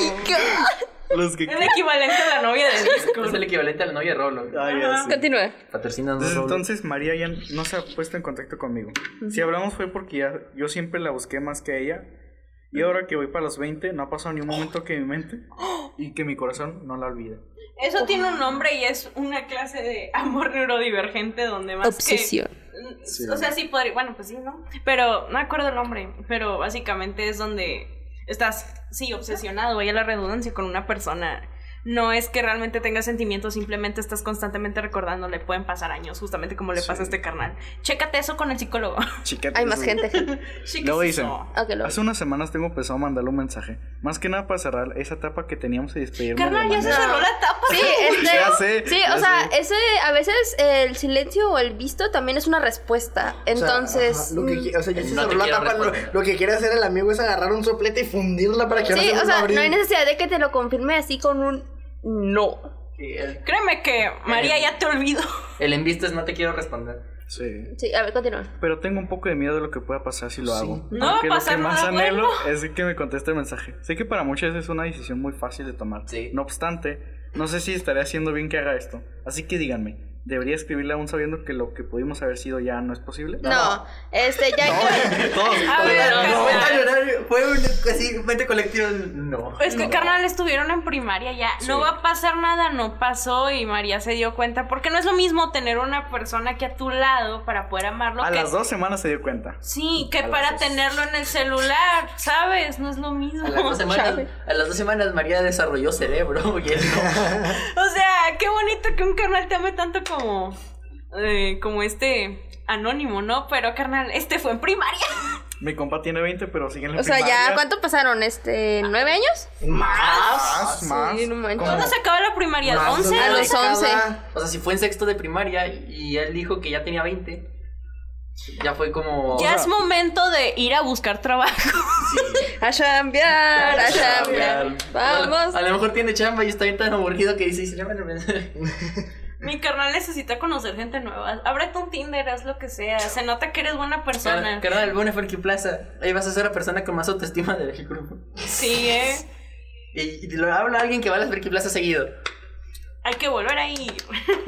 su. Los que... El equivalente a la novia de Es Discord. el equivalente a la novia de Roblox. Ay, ya sé. Continúa. Patrocinan Desde Roblox. entonces María ya no se ha puesto en contacto conmigo. Si hablamos fue porque ya, yo siempre la busqué más que a ella. Y ahora que voy para los veinte, no ha pasado ni un momento que mi mente y que mi corazón no la olvide. Eso tiene un nombre y es una clase de amor neurodivergente donde más Obsesión. que... Sí. O sea, sí podría... Bueno, pues sí, ¿no? Pero no me acuerdo el nombre. Pero básicamente es donde estás, sí, obsesionado, vaya la redundancia, con una persona. No es que realmente tengas sentimientos, simplemente estás constantemente recordándole. Pueden pasar años, justamente como le Sí. pasa a este carnal. Chécate eso con el psicólogo. Chiquete, Hay más eso- gente. Sí, ¿qué Luego es dice, eso? Ok, lo. hace unas semanas tengo pensado mandarle un mensaje. Más que nada para cerrar esa etapa que teníamos y despedirme Carnal, de ya se manera- cerró la tapa. Sí, este, Ya sé, sí, ya o sea, sé. ese a veces el silencio o el visto también es una respuesta. O sea, Entonces, ajá, lo que, qui- o sea, ya se No te cerró la quiero tapa. Lo, responder. lo que quiere hacer el amigo es agarrar un soplete y fundirla para que no sí, se o vuelva a sea, abrir. no hay necesidad de que te lo confirme así con un no. Sí, el, Créeme que María ya te olvidó. el en vistas no te quiero responder. Sí. Sí, a ver, continúa. Pero tengo un poco de miedo de lo que pueda pasar si lo Sí. hago. No va a Porque pasar lo que más nada anhelo bueno. es que me conteste el mensaje. Sé que para muchos es una decisión muy fácil de tomar. Sí. No obstante, no sé si estaré haciendo bien que haga esto. Así que díganme, ¿debería escribirle aún sabiendo que lo que pudimos haber sido ya no es posible? No, este, ya que... Todos. A ver, No, carnal. fue tan horario, fue un así, mente colectiva. No. Es que, carnal, estuvieron en primaria ya. Sí. No va a pasar nada, no pasó. Y María se dio cuenta. Porque no es lo mismo tener una persona que a tu lado para poder amarlo. A que... las dos semanas se dio cuenta. Sí, que A las para dos. tenerlo en el celular, ¿sabes? No es lo mismo. A las dos semanas, Chale. a las dos semanas María desarrolló cerebro y él no. O sea, qué bonito que un carnal te ame tanto como. eh, como este anónimo, ¿no? Pero, carnal, este fue en primaria. Mi compa tiene veinte, pero sigue en la O sea, primaria. ya, ¿cuánto pasaron? Este, ¿nueve años? Más, más. Sí, no manches. Como- ¿Cuándo se acaba la primaria? Más ¿once? o A menos los cada- once. O sea, si fue en sexto de primaria y él dijo que ya tenía veinte, ya fue como. Ya o es sea- momento de ir a buscar trabajo. Sí. A chambear, a chambear. A lo- Vamos. A lo mejor tiene chamba y está bien tan aburrido que dice, "Sí, ya me lo pensé". Mi carnal necesita conocer gente nueva. Ábrete un Tinder, haz lo que sea. Se nota que eres buena persona. Carnal, buena Friki Plaza. Ahí vas a ser la persona con más autoestima del grupo. Sí, eh. Y, y lo habla alguien que va a la Friki Plaza seguido. Hay que volver a ir.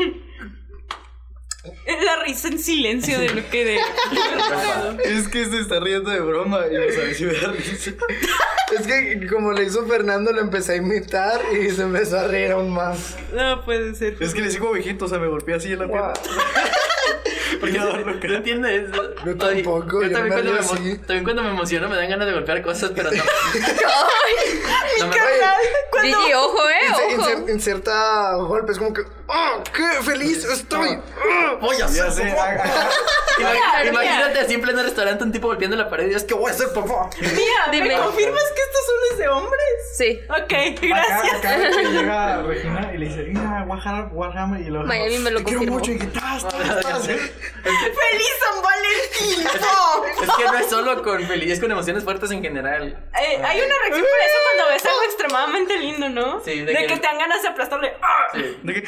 La risa en silencio de lo que de. Es que se está riendo de broma y no sabes si me da risa. Es que como le hizo Fernando, lo empecé a imitar y se empezó a reír aún más. No puede ser. Es que le hice como viejito, o sea, me golpeé así en la pierna. Porque no, no, no entiendo eso. Yo tampoco, Yo, yo también, me cuando río me emo- así. también cuando me emociono me dan ganas de golpear cosas, pero no. No me- Gigi, ojo, eh, Inse- ojo. inser- inserta golpes como que ¡ah! ¡Qué feliz estoy! ¡Ah! Voy a Ya ser sé. papá. ah, Ima- Imagínate así en pleno restaurante un tipo golpeando la pared y es que voy a ser papá. Mía, ¿me Dime. confirmas que esto solo es de hombres? Sí. Ok, Acá, gracias. acá que llega Regina y le dice, mira, Warhammer, Warhammer, y luego Miami me lo te quiero confirmó. mucho, y que tas, tas, Ya tas. sé. ¡Feliz San Valentín! ¡No! Es que no es solo con feliz, es con emociones fuertes en general. Eh, hay una reacción para eso cuando ves algo extremadamente lindo, ¿no? Sí, de de, que- que, te dan ganas de aplastarle. ¡Ah! Sí. De que,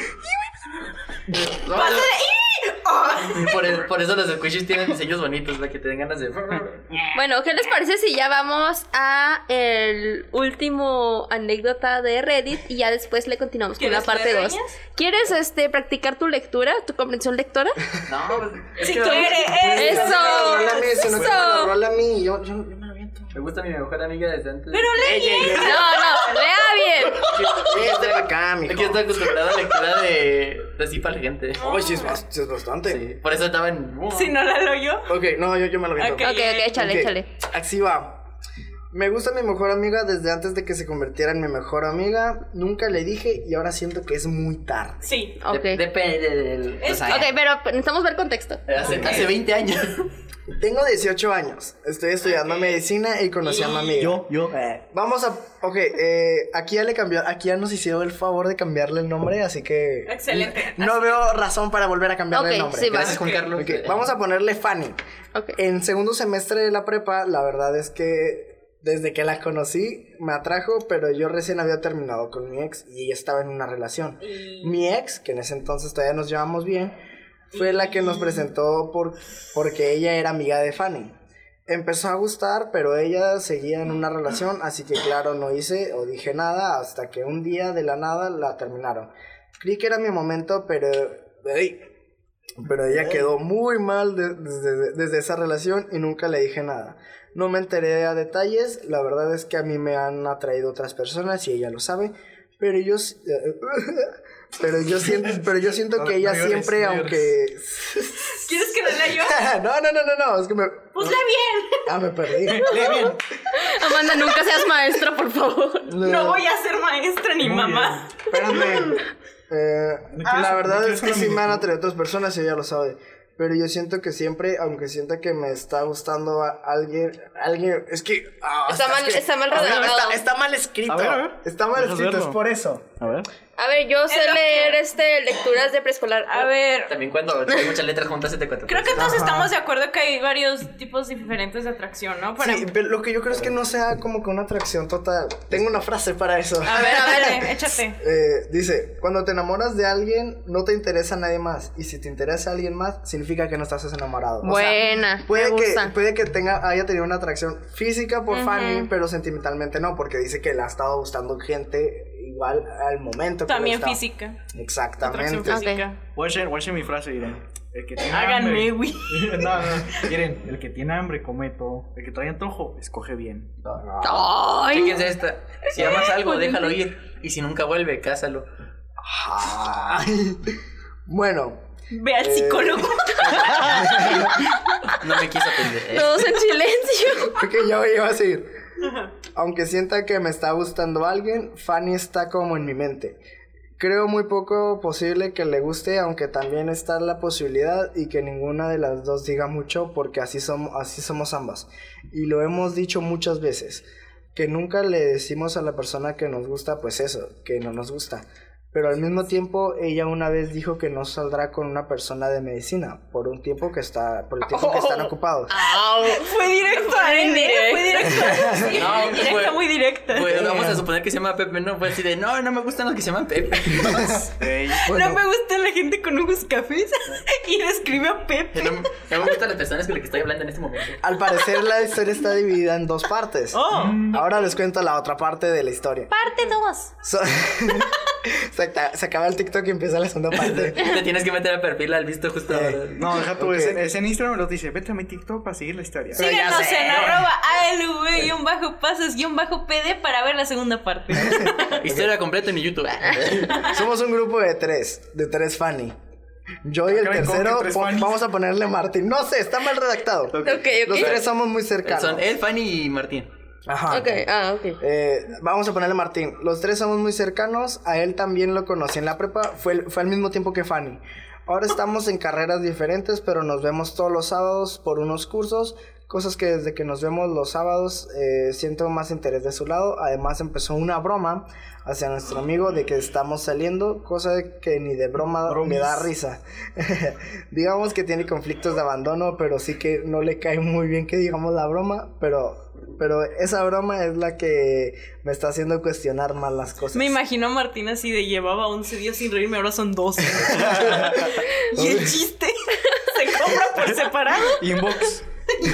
Pasa de ¡ih! ¡Ah! Y por, el- por eso los squishies tienen diseños bonitos, la que te den ganas de. Bueno, ¿qué les parece si ya vamos a el último anécdota de Reddit y ya después le continuamos con la ¿Quieres parte leer dos? reñas? ¿Quieres este practicar tu lectura, tu comprensión lectora? No, pues, es Si que quiere, Eso. Rola a mí, si no Eso. quiere, me lo rola a mí y yo, yo, yo me lo aviento. me gusta mi mejor amiga desde antes. Pero lee bien. No, no, lea bien. Vete para acá, mijo. Es que estoy acostumbrado a lectura de. de sí para la gente. Oye, sí es, bas- sí es bastante. Sí, por eso estaba en. Si no la leo yo. Ok, no, yo, yo me lo aviento. Ok. Ok, ok, échale, Ok, échale. Así va. Me gusta mi mejor amiga desde antes de que se convirtiera en mi mejor amiga. Nunca le dije y ahora siento que es muy tarde. Sí. Ok. De- Depende del. Es o sea, Ok, pero necesitamos ver contexto. Hace, hace veinte años. Tengo dieciocho años. Estoy estudiando medicina y conocí a mi amiga. yo, yo, eh. Vamos a. Ok, eh, aquí ya le cambió. Aquí ya nos hicieron el favor de cambiarle el nombre, así que. Excelente. No veo razón para volver a cambiarle Ok, el nombre. sí, va. Gracias, Juan Carlos. Ok, vamos a ponerle Fanny. Ok. En segundo semestre de la prepa, la verdad es que desde que la conocí me atrajo, pero yo recién había terminado con mi ex y ella estaba en una relación. Mi ex, que en ese entonces todavía nos llevamos bien, fue la que nos presentó por, porque ella era amiga de Fanny. Empezó a gustar, pero ella seguía en una relación, así que claro, no hice o dije nada hasta que un día de la nada la terminaron. Creí que era mi momento, pero... ey, pero ella quedó muy mal de- desde, desde esa relación y nunca le dije nada. No me enteré a detalles, la verdad es que a mí me han atraído otras personas y ella lo sabe, pero yo s- pero yo siento, pero yo siento que ella No llores, siempre, no llores. aunque ¿Quieres que lo lea yo? no, no, no, no, no, es que me Pues lee bien. ah, me perdí. Lee bien. Amanda, nunca seas maestra, por favor. No voy a ser maestra ni Muy mamá. Espérame. Eh, ¿No la quieres- verdad no es que quieres sí una me han mini- atraído otras personas y ella lo sabe. Pero yo siento que siempre, aunque sienta que me está gustando a alguien, alguien, es que... ah, Está mal- es que- está mal a ver, redactado. Está, está mal escrito. A ver, a ver. Está mal Deja escrito, verlo. es por eso. A ver. A ver, yo sé Es lo leer que- este lecturas de preescolar. A ver. También cuando hay muchas letras juntas se te cuatro. Creo que todos estamos de acuerdo que hay varios tipos diferentes de atracción, ¿no? Para... Sí, pero lo que yo creo es que no sea como que una atracción total. Tengo una frase para eso. A ver, a ver, échate. Eh, dice, cuando te enamoras de alguien, no te interesa a nadie más. Y si te interesa a alguien más, significa que no estás enamorado. O sea, Buena, puede me que, gusta. puede que tenga, haya tenido una atracción física por Fanny, pero sentimentalmente no, porque dice que le ha estado gustando gente igual al momento que También le está- física. Atracción Exactamente. física. Watchen, watchen mi frase, miren. El que tiene Háganme, hambre. güey. No, no. Miren, el que tiene hambre come todo. El que trae antojo, escoge bien. Ay, Fíjense esta. Si amas algo, déjalo ir. Y si nunca vuelve, cásalo. Ay. Bueno, Ve al psicólogo. No me quiso atender. todos en silencio. ok, ya voy a seguir. Aunque sienta que me está gustando alguien, Fanny está como en mi mente. Creo muy poco posible que le guste, aunque también está la posibilidad y que ninguna de las dos diga mucho, porque así somos, así somos ambas. Y lo hemos dicho muchas veces, que nunca le decimos a la persona que nos gusta, pues eso, que no nos gusta. Pero al mismo tiempo, ella una vez dijo que no saldrá con una persona de medicina por un tiempo que está, por el tiempo que están ocupados. Fue directo a él, ¿eh? Fue directo. Sí, No, directa, fue- muy directa. Pues vamos a suponer que se llama Pepe, no, fue así de, no, no me gustan los que se llaman Pepe. Ey, Bueno, No me gusta la gente con ojos cafés. Y describe a Pepe. No, no me gustan las personas con las que estoy hablando en este momento. al parecer la historia está dividida en dos partes. Oh. Ahora les cuento la otra parte de la historia. Parte dos. So- se, acta- se acaba el TikTok y empieza la segunda parte. Te tienes que meter al perfil, al visto justo ahora. Eh, No, deja tú, Ok. es, es en Instagram, los dice, vete a mi TikTok para seguir la historia. Sí. Síganos ya sé. en arroba alv-pasos-pd para ver la segunda parte. Historia completa en mi YouTube. Somos un grupo de tres, de tres Fanny. Yo y el Caray, ¿cómo tercero que tres po- Fannys? vamos a ponerle Martín. No sé, está mal redactado. Ok. Ok, ok. Los tres somos muy cercanos. Son él, Fanny y Martín. Ajá. Ok, ah, ok. Eh, vamos a ponerle Martín. Los tres somos muy cercanos. A él también lo conocí en la prepa. Fue, fue al mismo tiempo que Fanny. Ahora estamos en carreras diferentes, pero nos vemos todos los sábados por unos cursos. Cosas que desde que nos vemos los sábados eh, siento más interés de su lado. Además empezó una broma hacia nuestro amigo de que estamos saliendo, cosa de que ni de broma me da risa. Digamos que tiene conflictos de abandono, pero sí que no le cae muy bien que digamos la broma, pero... Pero esa broma es la que me está haciendo cuestionar más las cosas. Me imagino a Martín así de llevaba once días sin reírme, ahora son doce. Y el chiste se compra por separado. Inbox.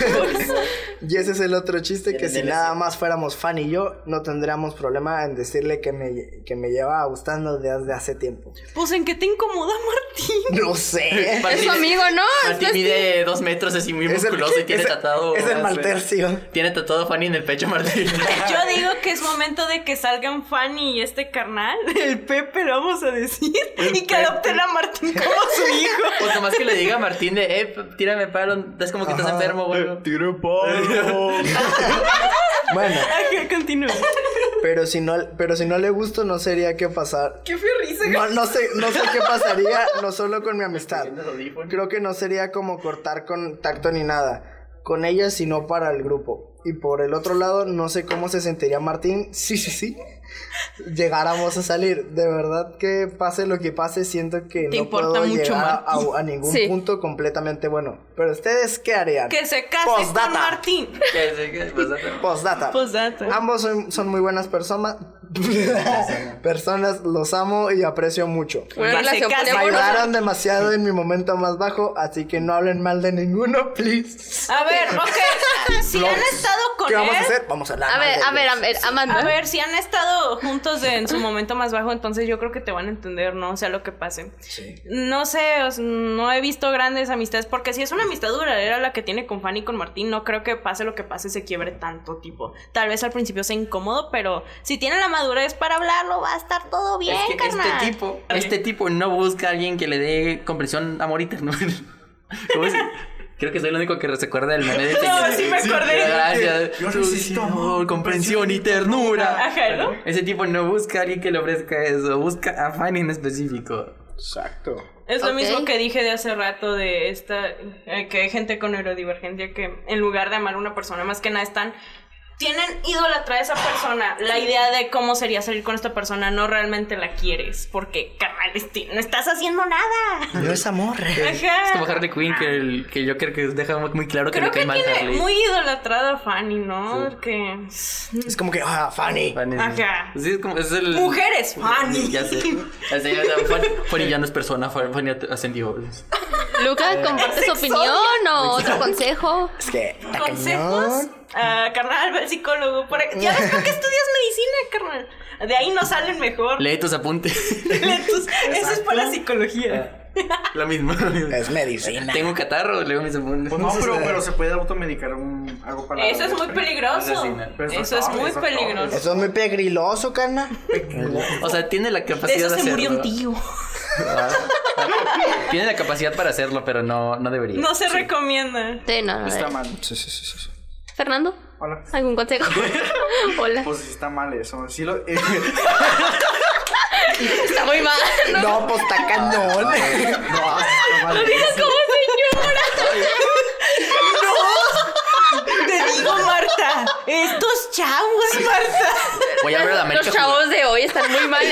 Y ese es el otro chiste, que El si D L C. nada más fuéramos Fanny y yo, no tendríamos problema en decirle que me, que me lleva gustando desde hace tiempo. Pues ¿en qué te incomoda, Martín? No sé. Es su amigo, ¿no? Martín mide dos metros así muy Es el- musculoso y tiene es el- tatuado. Es el maltercio. Tiene tatuado Fanny en el pecho, Martín. Yo digo que es momento de que salgan Fanny y este carnal, el Pepe, lo vamos a decir, y que adopten a Martín como su hijo. O nomás que le diga a Martín de, eh, tírame paro, es como que estás Ajá. enfermo, güey. Tiro palo. Bueno, Ajá, continúa. pero si no, pero si no le gusto, no sería qué pasar. Qué fue risa. No, no sé, no sé qué pasaría, no solo con mi amistad. Creo que no sería como cortar contacto ni nada con ella, sino para el grupo. Y por el otro lado, no sé cómo se sentiría Martín. Sí, sí, sí. Llegáramos a salir. De verdad que pase lo que pase, siento que Te no importa puedo mucho, llegar a, Martín. a ningún Sí. punto completamente bueno. Pero ustedes, ¿qué harían? Que se case Postdata. con Martín. ¿Qué es? ¿Qué es? Postdata. Postdata. Ambos son, son muy buenas personas. Personas, los amo y aprecio mucho. Una Que se relación case. Me poliamorosa. ayudaron demasiado en mi momento más bajo, así que no hablen mal de ninguno, please. A ver, ok. Si han estado con ¿Qué vamos a él. hacer? Vamos a hablar A mal ver, de a ver, a ellos. ver, Amanda. A ver, si han estado juntos de- en su momento más bajo, entonces yo creo que te van a entender, ¿no? O sea, lo que pase. No sé, o sea, no he visto grandes amistades, porque si es una amistad duradera la que tiene con Fanny y con Martín, no creo que pase lo que pase se quiebre tanto, tipo. Tal vez al principio sea incómodo, pero si tiene la madurez para hablarlo, va a estar todo bien, Es que carnal. este tipo, este tipo no busca a alguien que le dé comprensión amor eterno. ¿Cómo es? Creo que soy el único que se acuerda del meme de No, sí me acordé. Gracias. Yo necesito amor, comprensión y ternura. Ajá, ¿no? Ese tipo no busca a alguien que le ofrezca eso, busca a Fanny en específico. Exacto. Es lo Ok. mismo que dije de hace rato de esta, eh, que hay gente con neurodivergencia que en lugar de amar a una persona más que nada están, tienen idolatra a esa persona, la idea de cómo sería salir con esta persona, no realmente la quieres, porque carnal, este, no estás haciendo nada. No es amor. Es como Ajá. Harley Quinn, que el, que el Joker que deja muy claro que Creo le cae que mal tiene Harley. muy idolatrada a Fanny, ¿no? Sí. Que... Es como que, ah, Fanny. Fanny, sí. Ajá. Sí, es como, es el... Mujeres, Fanny. Ya sé. Ya sé, ya sé, Fanny, Fanny ya no es persona, Fanny ascendió. Luca, ¿comparte su opinión o otro consejo? Es que, está ¿Consejos? cañón. Ah, carnal, ve al psicólogo. Por... Ya ves por qué estudias medicina, carnal. De ahí nos salen mejor. Lee tus apuntes. Lee tus- Eso es para psicología. Lo mismo. Es medicina. Tengo catarro, leo mis apuntes. Pues no, pero, pero se puede automedicar un, algo para... Eso es muy peligroso. Asesina. Pero eso Eso es es todo, muy eso es todo. peligroso. Eso es muy pegriloso, carnal. O sea, tiene la De capacidad eso de se hacerlo. murió un tío. Ah. Tiene la capacidad para hacerlo, pero no, no debería. No se recomienda. Sí, no, no, Está no. mal. Sí, sí, sí, sí. Fernando, Hola. ¿algún consejo? Hola. Pues sí está mal eso. Sí lo... eh, Está muy mal. No, No, pues está cañón. no, está mal. como señora. Te digo, Marta. Estos chavos, Marta. Voy a ver a la América Los chavos de hoy están muy mal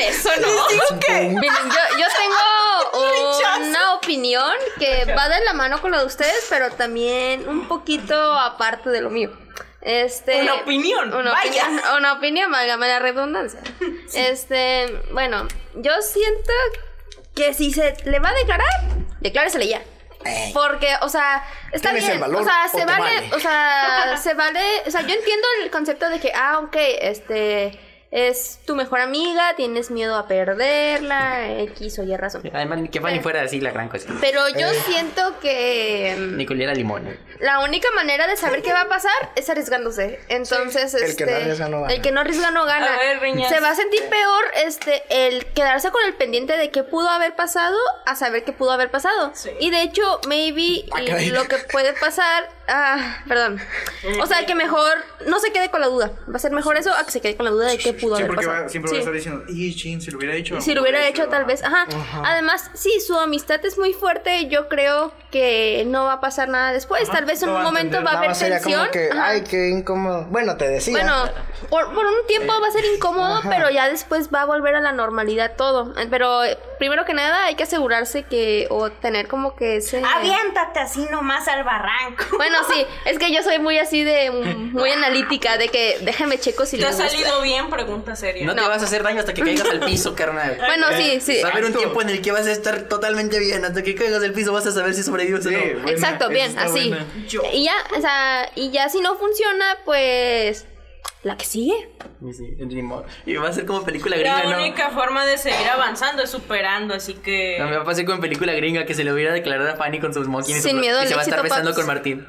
eso no. ¿Qué? Miren, yo, yo tengo una opinión que va de la mano con lo de ustedes, pero también un poquito aparte de lo mío. Este, Una opinión, una vaya. opinión, una opinión, válgame la redundancia. Sí. Este, bueno, yo siento que si se le va a declarar, decláresele ya. Ey. Porque, o sea, está bien, el valor, o sea, se o vale, vale, o sea, se vale, o sea, yo entiendo el concepto de que, ah, ok, este, es tu mejor amiga, tienes miedo a perderla, X o Y razón. Además, que Fanny fuera así la gran cosa. Pero yo Eh. siento que Nicoliera limón. la única manera de saber qué va a pasar es arriesgándose. Entonces, El este, que no arriesga no gana. el que no arriesga no gana. A ver, Riñas. Se va a sentir peor este el quedarse con el pendiente de qué pudo haber pasado a saber qué pudo haber pasado. Sí. Y de hecho, maybe Ah, caray. lo que puede pasar, ah, perdón. O sea, que mejor no se quede con la duda. Va a ser mejor eso a que se quede con la duda de qué pudo Sí, haber porque pasado. va- siempre va Sí. a estar diciendo, y chin, si lo hubiera hecho. Si lo hubiera hecho, tal vez, ajá. Ajá. Además, si su amistad es muy fuerte, yo creo que no va a pasar nada después. Ajá, Tal vez en no un va a momento entender. va a haber Nada más sería tensión. como que, Ajá. ay, qué incómodo. Bueno, te decía. Bueno, por, por un tiempo va a ser incómodo, Ajá. pero ya después va a volver a la normalidad todo. Pero eh, primero que nada hay que asegurarse que, o tener como que ese... Aviéntate así nomás al barranco. Bueno, sí, es que yo soy muy así de, muy analítica, de que déjame checo si ¿Te le ha gusta. salido bien? Pregunta seria. No, te vas a hacer daño hasta que caigas al piso, carnal. Bueno, sí, sí. Va a haber un tiempo en el que vas a estar totalmente bien. Hasta que caigas al piso vas a saber si sobrevives o no. buena, Exacto, esa bien, está así. buena. Yo. Y ya, o sea, y ya si no funciona, pues la que sigue. Y sí, ni modo. Y va a ser como película La gringa, ¿no? única forma de seguir avanzando es superando, así que... No, me va a pasar como en película gringa que se le hubiera declarado a Fanny con sus smoking y, Sin su- miedo y al se va a estar éxito, besando paps. con Martín.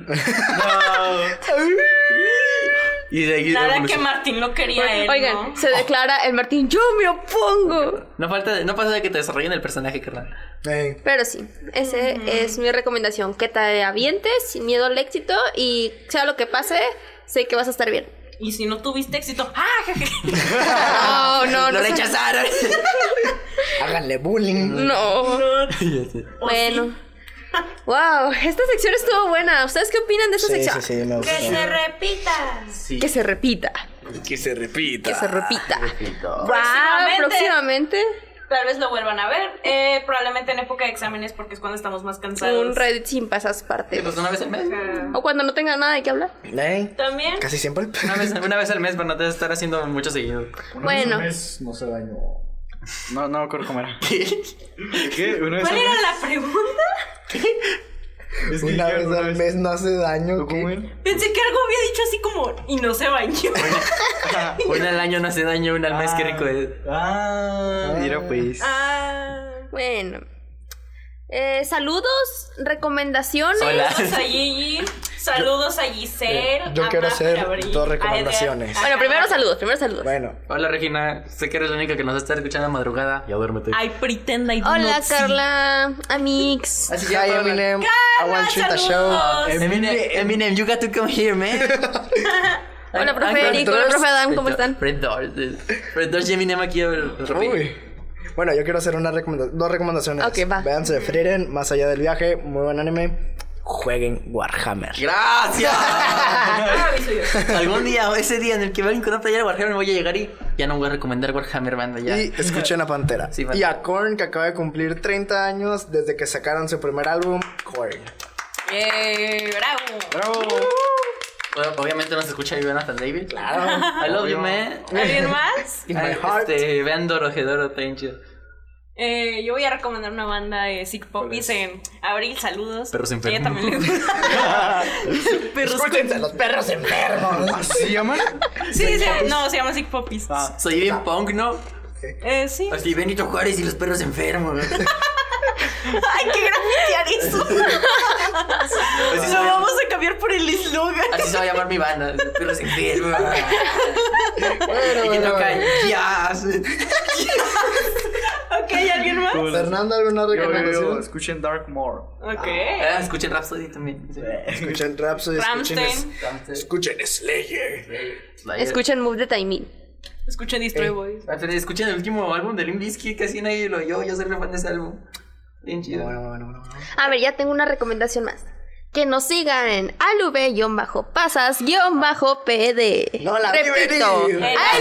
Y de ahí Nada que evoluciona. Martín lo quería él, Oigan, ¿no? se declara el Martín, yo me opongo. No falta, no pasa de que te desarrollen el personaje, carnal. Ey. Pero sí, ese es mi recomendación, que te avientes sin miedo al éxito y sea lo que pase, sé que vas a estar bien. Y si no tuviste éxito... ¡Ah! No, no, Lo no. sé. rechazaron. Háganle bullying. No. Bueno. Wow, esta sección estuvo buena. ¿Ustedes qué opinan de esta Sí, sección? sí, sí, me gusta. ¡Que se repita! Sí. Que se repita. Que se repita. Que se repita. Wow, Próximamente. próximamente Tal vez lo vuelvan a ver. Eh, probablemente en época de exámenes porque es cuando estamos más cansados. un Reddit sin pasas partes. Pues una vez al mes. O cuando no tenga nada de qué hablar. Ey. También. Casi siempre. Una vez, una vez al mes, pero no te vas a estar haciendo mucho seguido. Bueno. No se dañó. No, no me acuerdo cómo era. ¿Qué? ¿Una vez ¿Cuál al era mes? la pregunta? Es que Una ya, vez al mes no hace daño. ¿Cómo ¿qué? era? Pensé que algo había dicho así como... Y no se bañó. Una al año no hace daño, una al mes, qué rico es. Ah, mira pues. Ah... Bueno. Eh, saludos, recomendaciones. Hola. Saludos a Gigi. Saludos a Giselle. Yo a quiero Mafer, hacer a Bri, dos a Eder, recomendaciones. a Bueno, primero Carla. saludos, primero saludos. Bueno. Hola Regina, sé que eres la única que nos está escuchando a madrugada. Ya duérmete. I pretend I do Hola, not see. Carla, Amix. Así Hi, Eminem. I want you to show. saludos. Eminem, Eminem, you got to come here, man. Hola, profe Uncle Eric, hola, Doors. profe Adam, ¿cómo están? Fred Doors. Fred Doors y Eminem aquí. a ver, rápido. Uy. Bueno, yo quiero hacer una recomenda- dos recomendaciones. Ok, va. Véanse Frieren, Más allá del viaje, muy buen anime. Jueguen Warhammer. Gracias. Ah, aviso yo. Algún día, ese día en el que vayan con una playera de Warhammer, voy a llegar y ya no voy a recomendar Warhammer, banda, ya. Y escuchen a Pantera. Sí, Pantera. y a Korn, que acaba de cumplir treinta años desde que sacaron su primer álbum, Korn. Eh, bravo. Bravo. Bueno, obviamente no se escucha Jonathan David. Claro. I love you, man. ¿Alguien más? In my heart. Este, vean Dorohedoro, thank you. Eh, yo voy a recomendar una banda de Sick Poppies en abril, saludos. Perros Ella enfermos. también le gusta. Perros Escúchense, los perros enfermos. ¿Así se llaman? Sí, se- no, se llama Sick Poppies. Ah, soy bien punk, ¿no? Eh, sí. Así Benito Juárez y los perros enfermos. Hay que grafitear eso. Así se Lo va a vamos a cambiar por el eslogan. Así se va a llamar mi banda, los perros enfermos. Bueno, Y que bueno, toca bueno. jazz. Ok, ¿alguien más? Fernando, ¿alguna Yo, yo, yo, recomendación? escuchen Darkmoor. Ok. Ah, escuchen Rhapsody también. Sí. Escuchen Rhapsody, escuchen, Rammstein. escuchen Slayer. Slayer. Escuchen Move the Timing. Escuchen Destroy Boys. Ah, pero escuchen el último álbum de Limp Bizkit, casi nadie lo oyó. Yo soy re fan de ese álbum. Bien chido. Bueno, bueno, bueno, bueno. A ver, ya tengo una recomendación más. Que nos sigan en alv-pasas-pd. No la vi Repito, venir.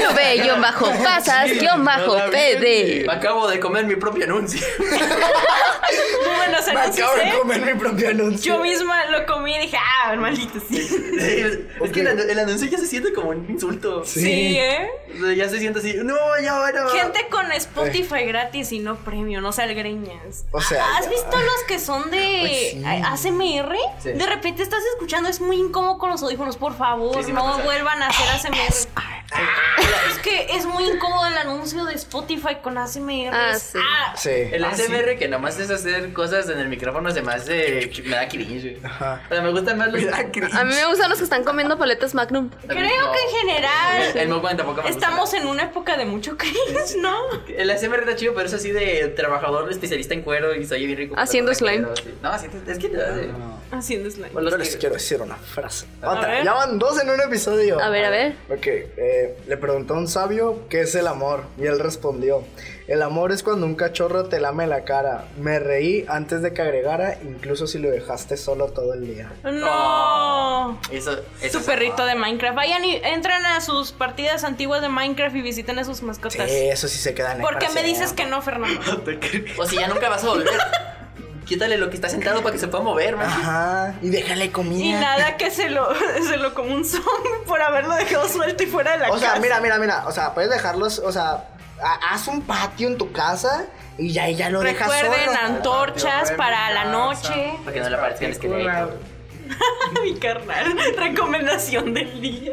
alv-pasas-pd. Me acabo de comer mi propio anuncio. Bueno, o sea, Me no sé, acabo de comer mi propio anuncio. yo misma lo comí y dije, ah, maldito, sí. Es que el, el anuncio ya se siente como un insulto. Sí. Sí, ¿eh? O sea, ya se siente así. No, ya bueno. Gente con Spotify gratis y no premium, no salgreñas. O sea, ¿has ya. visto los que son de Pues sí. A S M R? Sí. De repente estás escuchando, es muy incómodo con los audífonos, por favor, Sí, sí me no pasa. vuelvan a hacer A S M R. Es que es muy incómodo el anuncio de Spotify con A S M R. Ah, Es- sí. ah, Sí. El Ah, A S M R que nomás es hacer cosas en el micrófono se me hace. Me da cringe. Ajá. O sea, me gustan más los. Me da cringe. A mí me gustan los que están comiendo paletas Magnum. Creo que en general El, el mukbang tampoco me gusta. estamos en una época de mucho cringe, ¿no? El A S M R está chido, pero es así de trabajador especialista en cuero y soy bien rico. Haciendo pero slime. sí. No, así es que te hace. Haciendo slime. Bueno, Yo los les que- quiero decir una frase. A Otra. ver. Ya van dos en un episodio. A ver, a ver. Ok, eh, le preguntó a un sabio qué es el amor y él respondió: el amor es cuando un cachorro te lame la cara. Me reí antes de que agregara, incluso si lo dejaste solo todo el día. No. Eso, eso Su perrito de Minecraft. Vayan y entren a sus partidas antiguas de Minecraft y visiten a sus mascotas. Sí, eso sí se quedan ahí ¿Por qué para me dices siempre. que no, Fernando? O si ya nunca vas a volver. Quítale lo que está sentado para que se pueda mover, man. Ajá, y déjale comida. Y nada que se lo, se lo como un zombie por haberlo dejado suelto y fuera de la O sea, casa. mira, mira, mira. O sea, puedes dejarlos, o sea, ha- haz un patio en tu casa y ya, y ya lo dejas solo. Recuerden antorchas para la noche. Para que no le aparezcan esqueletos. Mi carnal. Recomendación del día.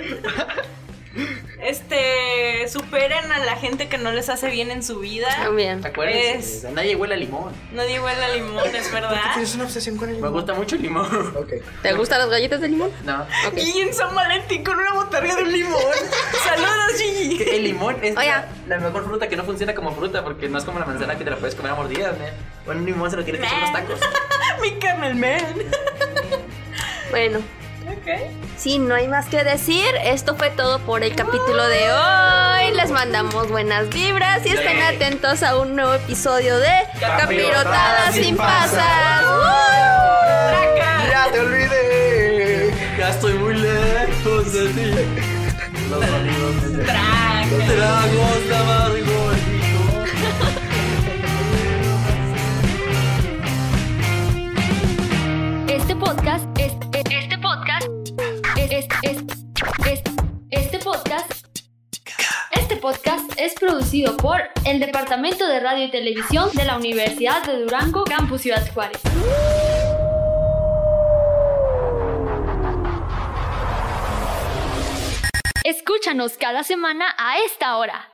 Este, superen a la gente que no les hace bien en su vida. También. Acuérdense, Es- nadie huele a limón. Nadie huele a limón, es verdad. Tienes una obsesión con el Me limón. gusta mucho el limón. Ok. ¿Te gustan las galletas de limón? No. Ok. Y en San Valentín con una botarga de un limón. Saludos, Gigi. El limón es Oye. la, la mejor fruta que no funciona como fruta porque no es como la manzana que te la puedes comer a mordidas, man. Bueno, un limón se lo tienes que echar en los tacos. Mi carnal man. Bueno, Ok. sí, no hay más que decir. Esto fue todo por el capítulo de hoy. Les mandamos buenas vibras y estén Sí. atentos a un nuevo episodio de Capirotadas Capirotadas sin sin pasas. pasas. ¡Woo! ¡Ya te olvidé! Ya estoy muy lejos de ti. Los sonidos de Traca. tragos de amargo. Este podcast es, es- este podcast es, es, es, es- este podcast este podcast es producido por el Departamento de Radio y Televisión de la Universidad de Durango, Campus Ciudad Juárez. Escúchanos cada semana a esta hora.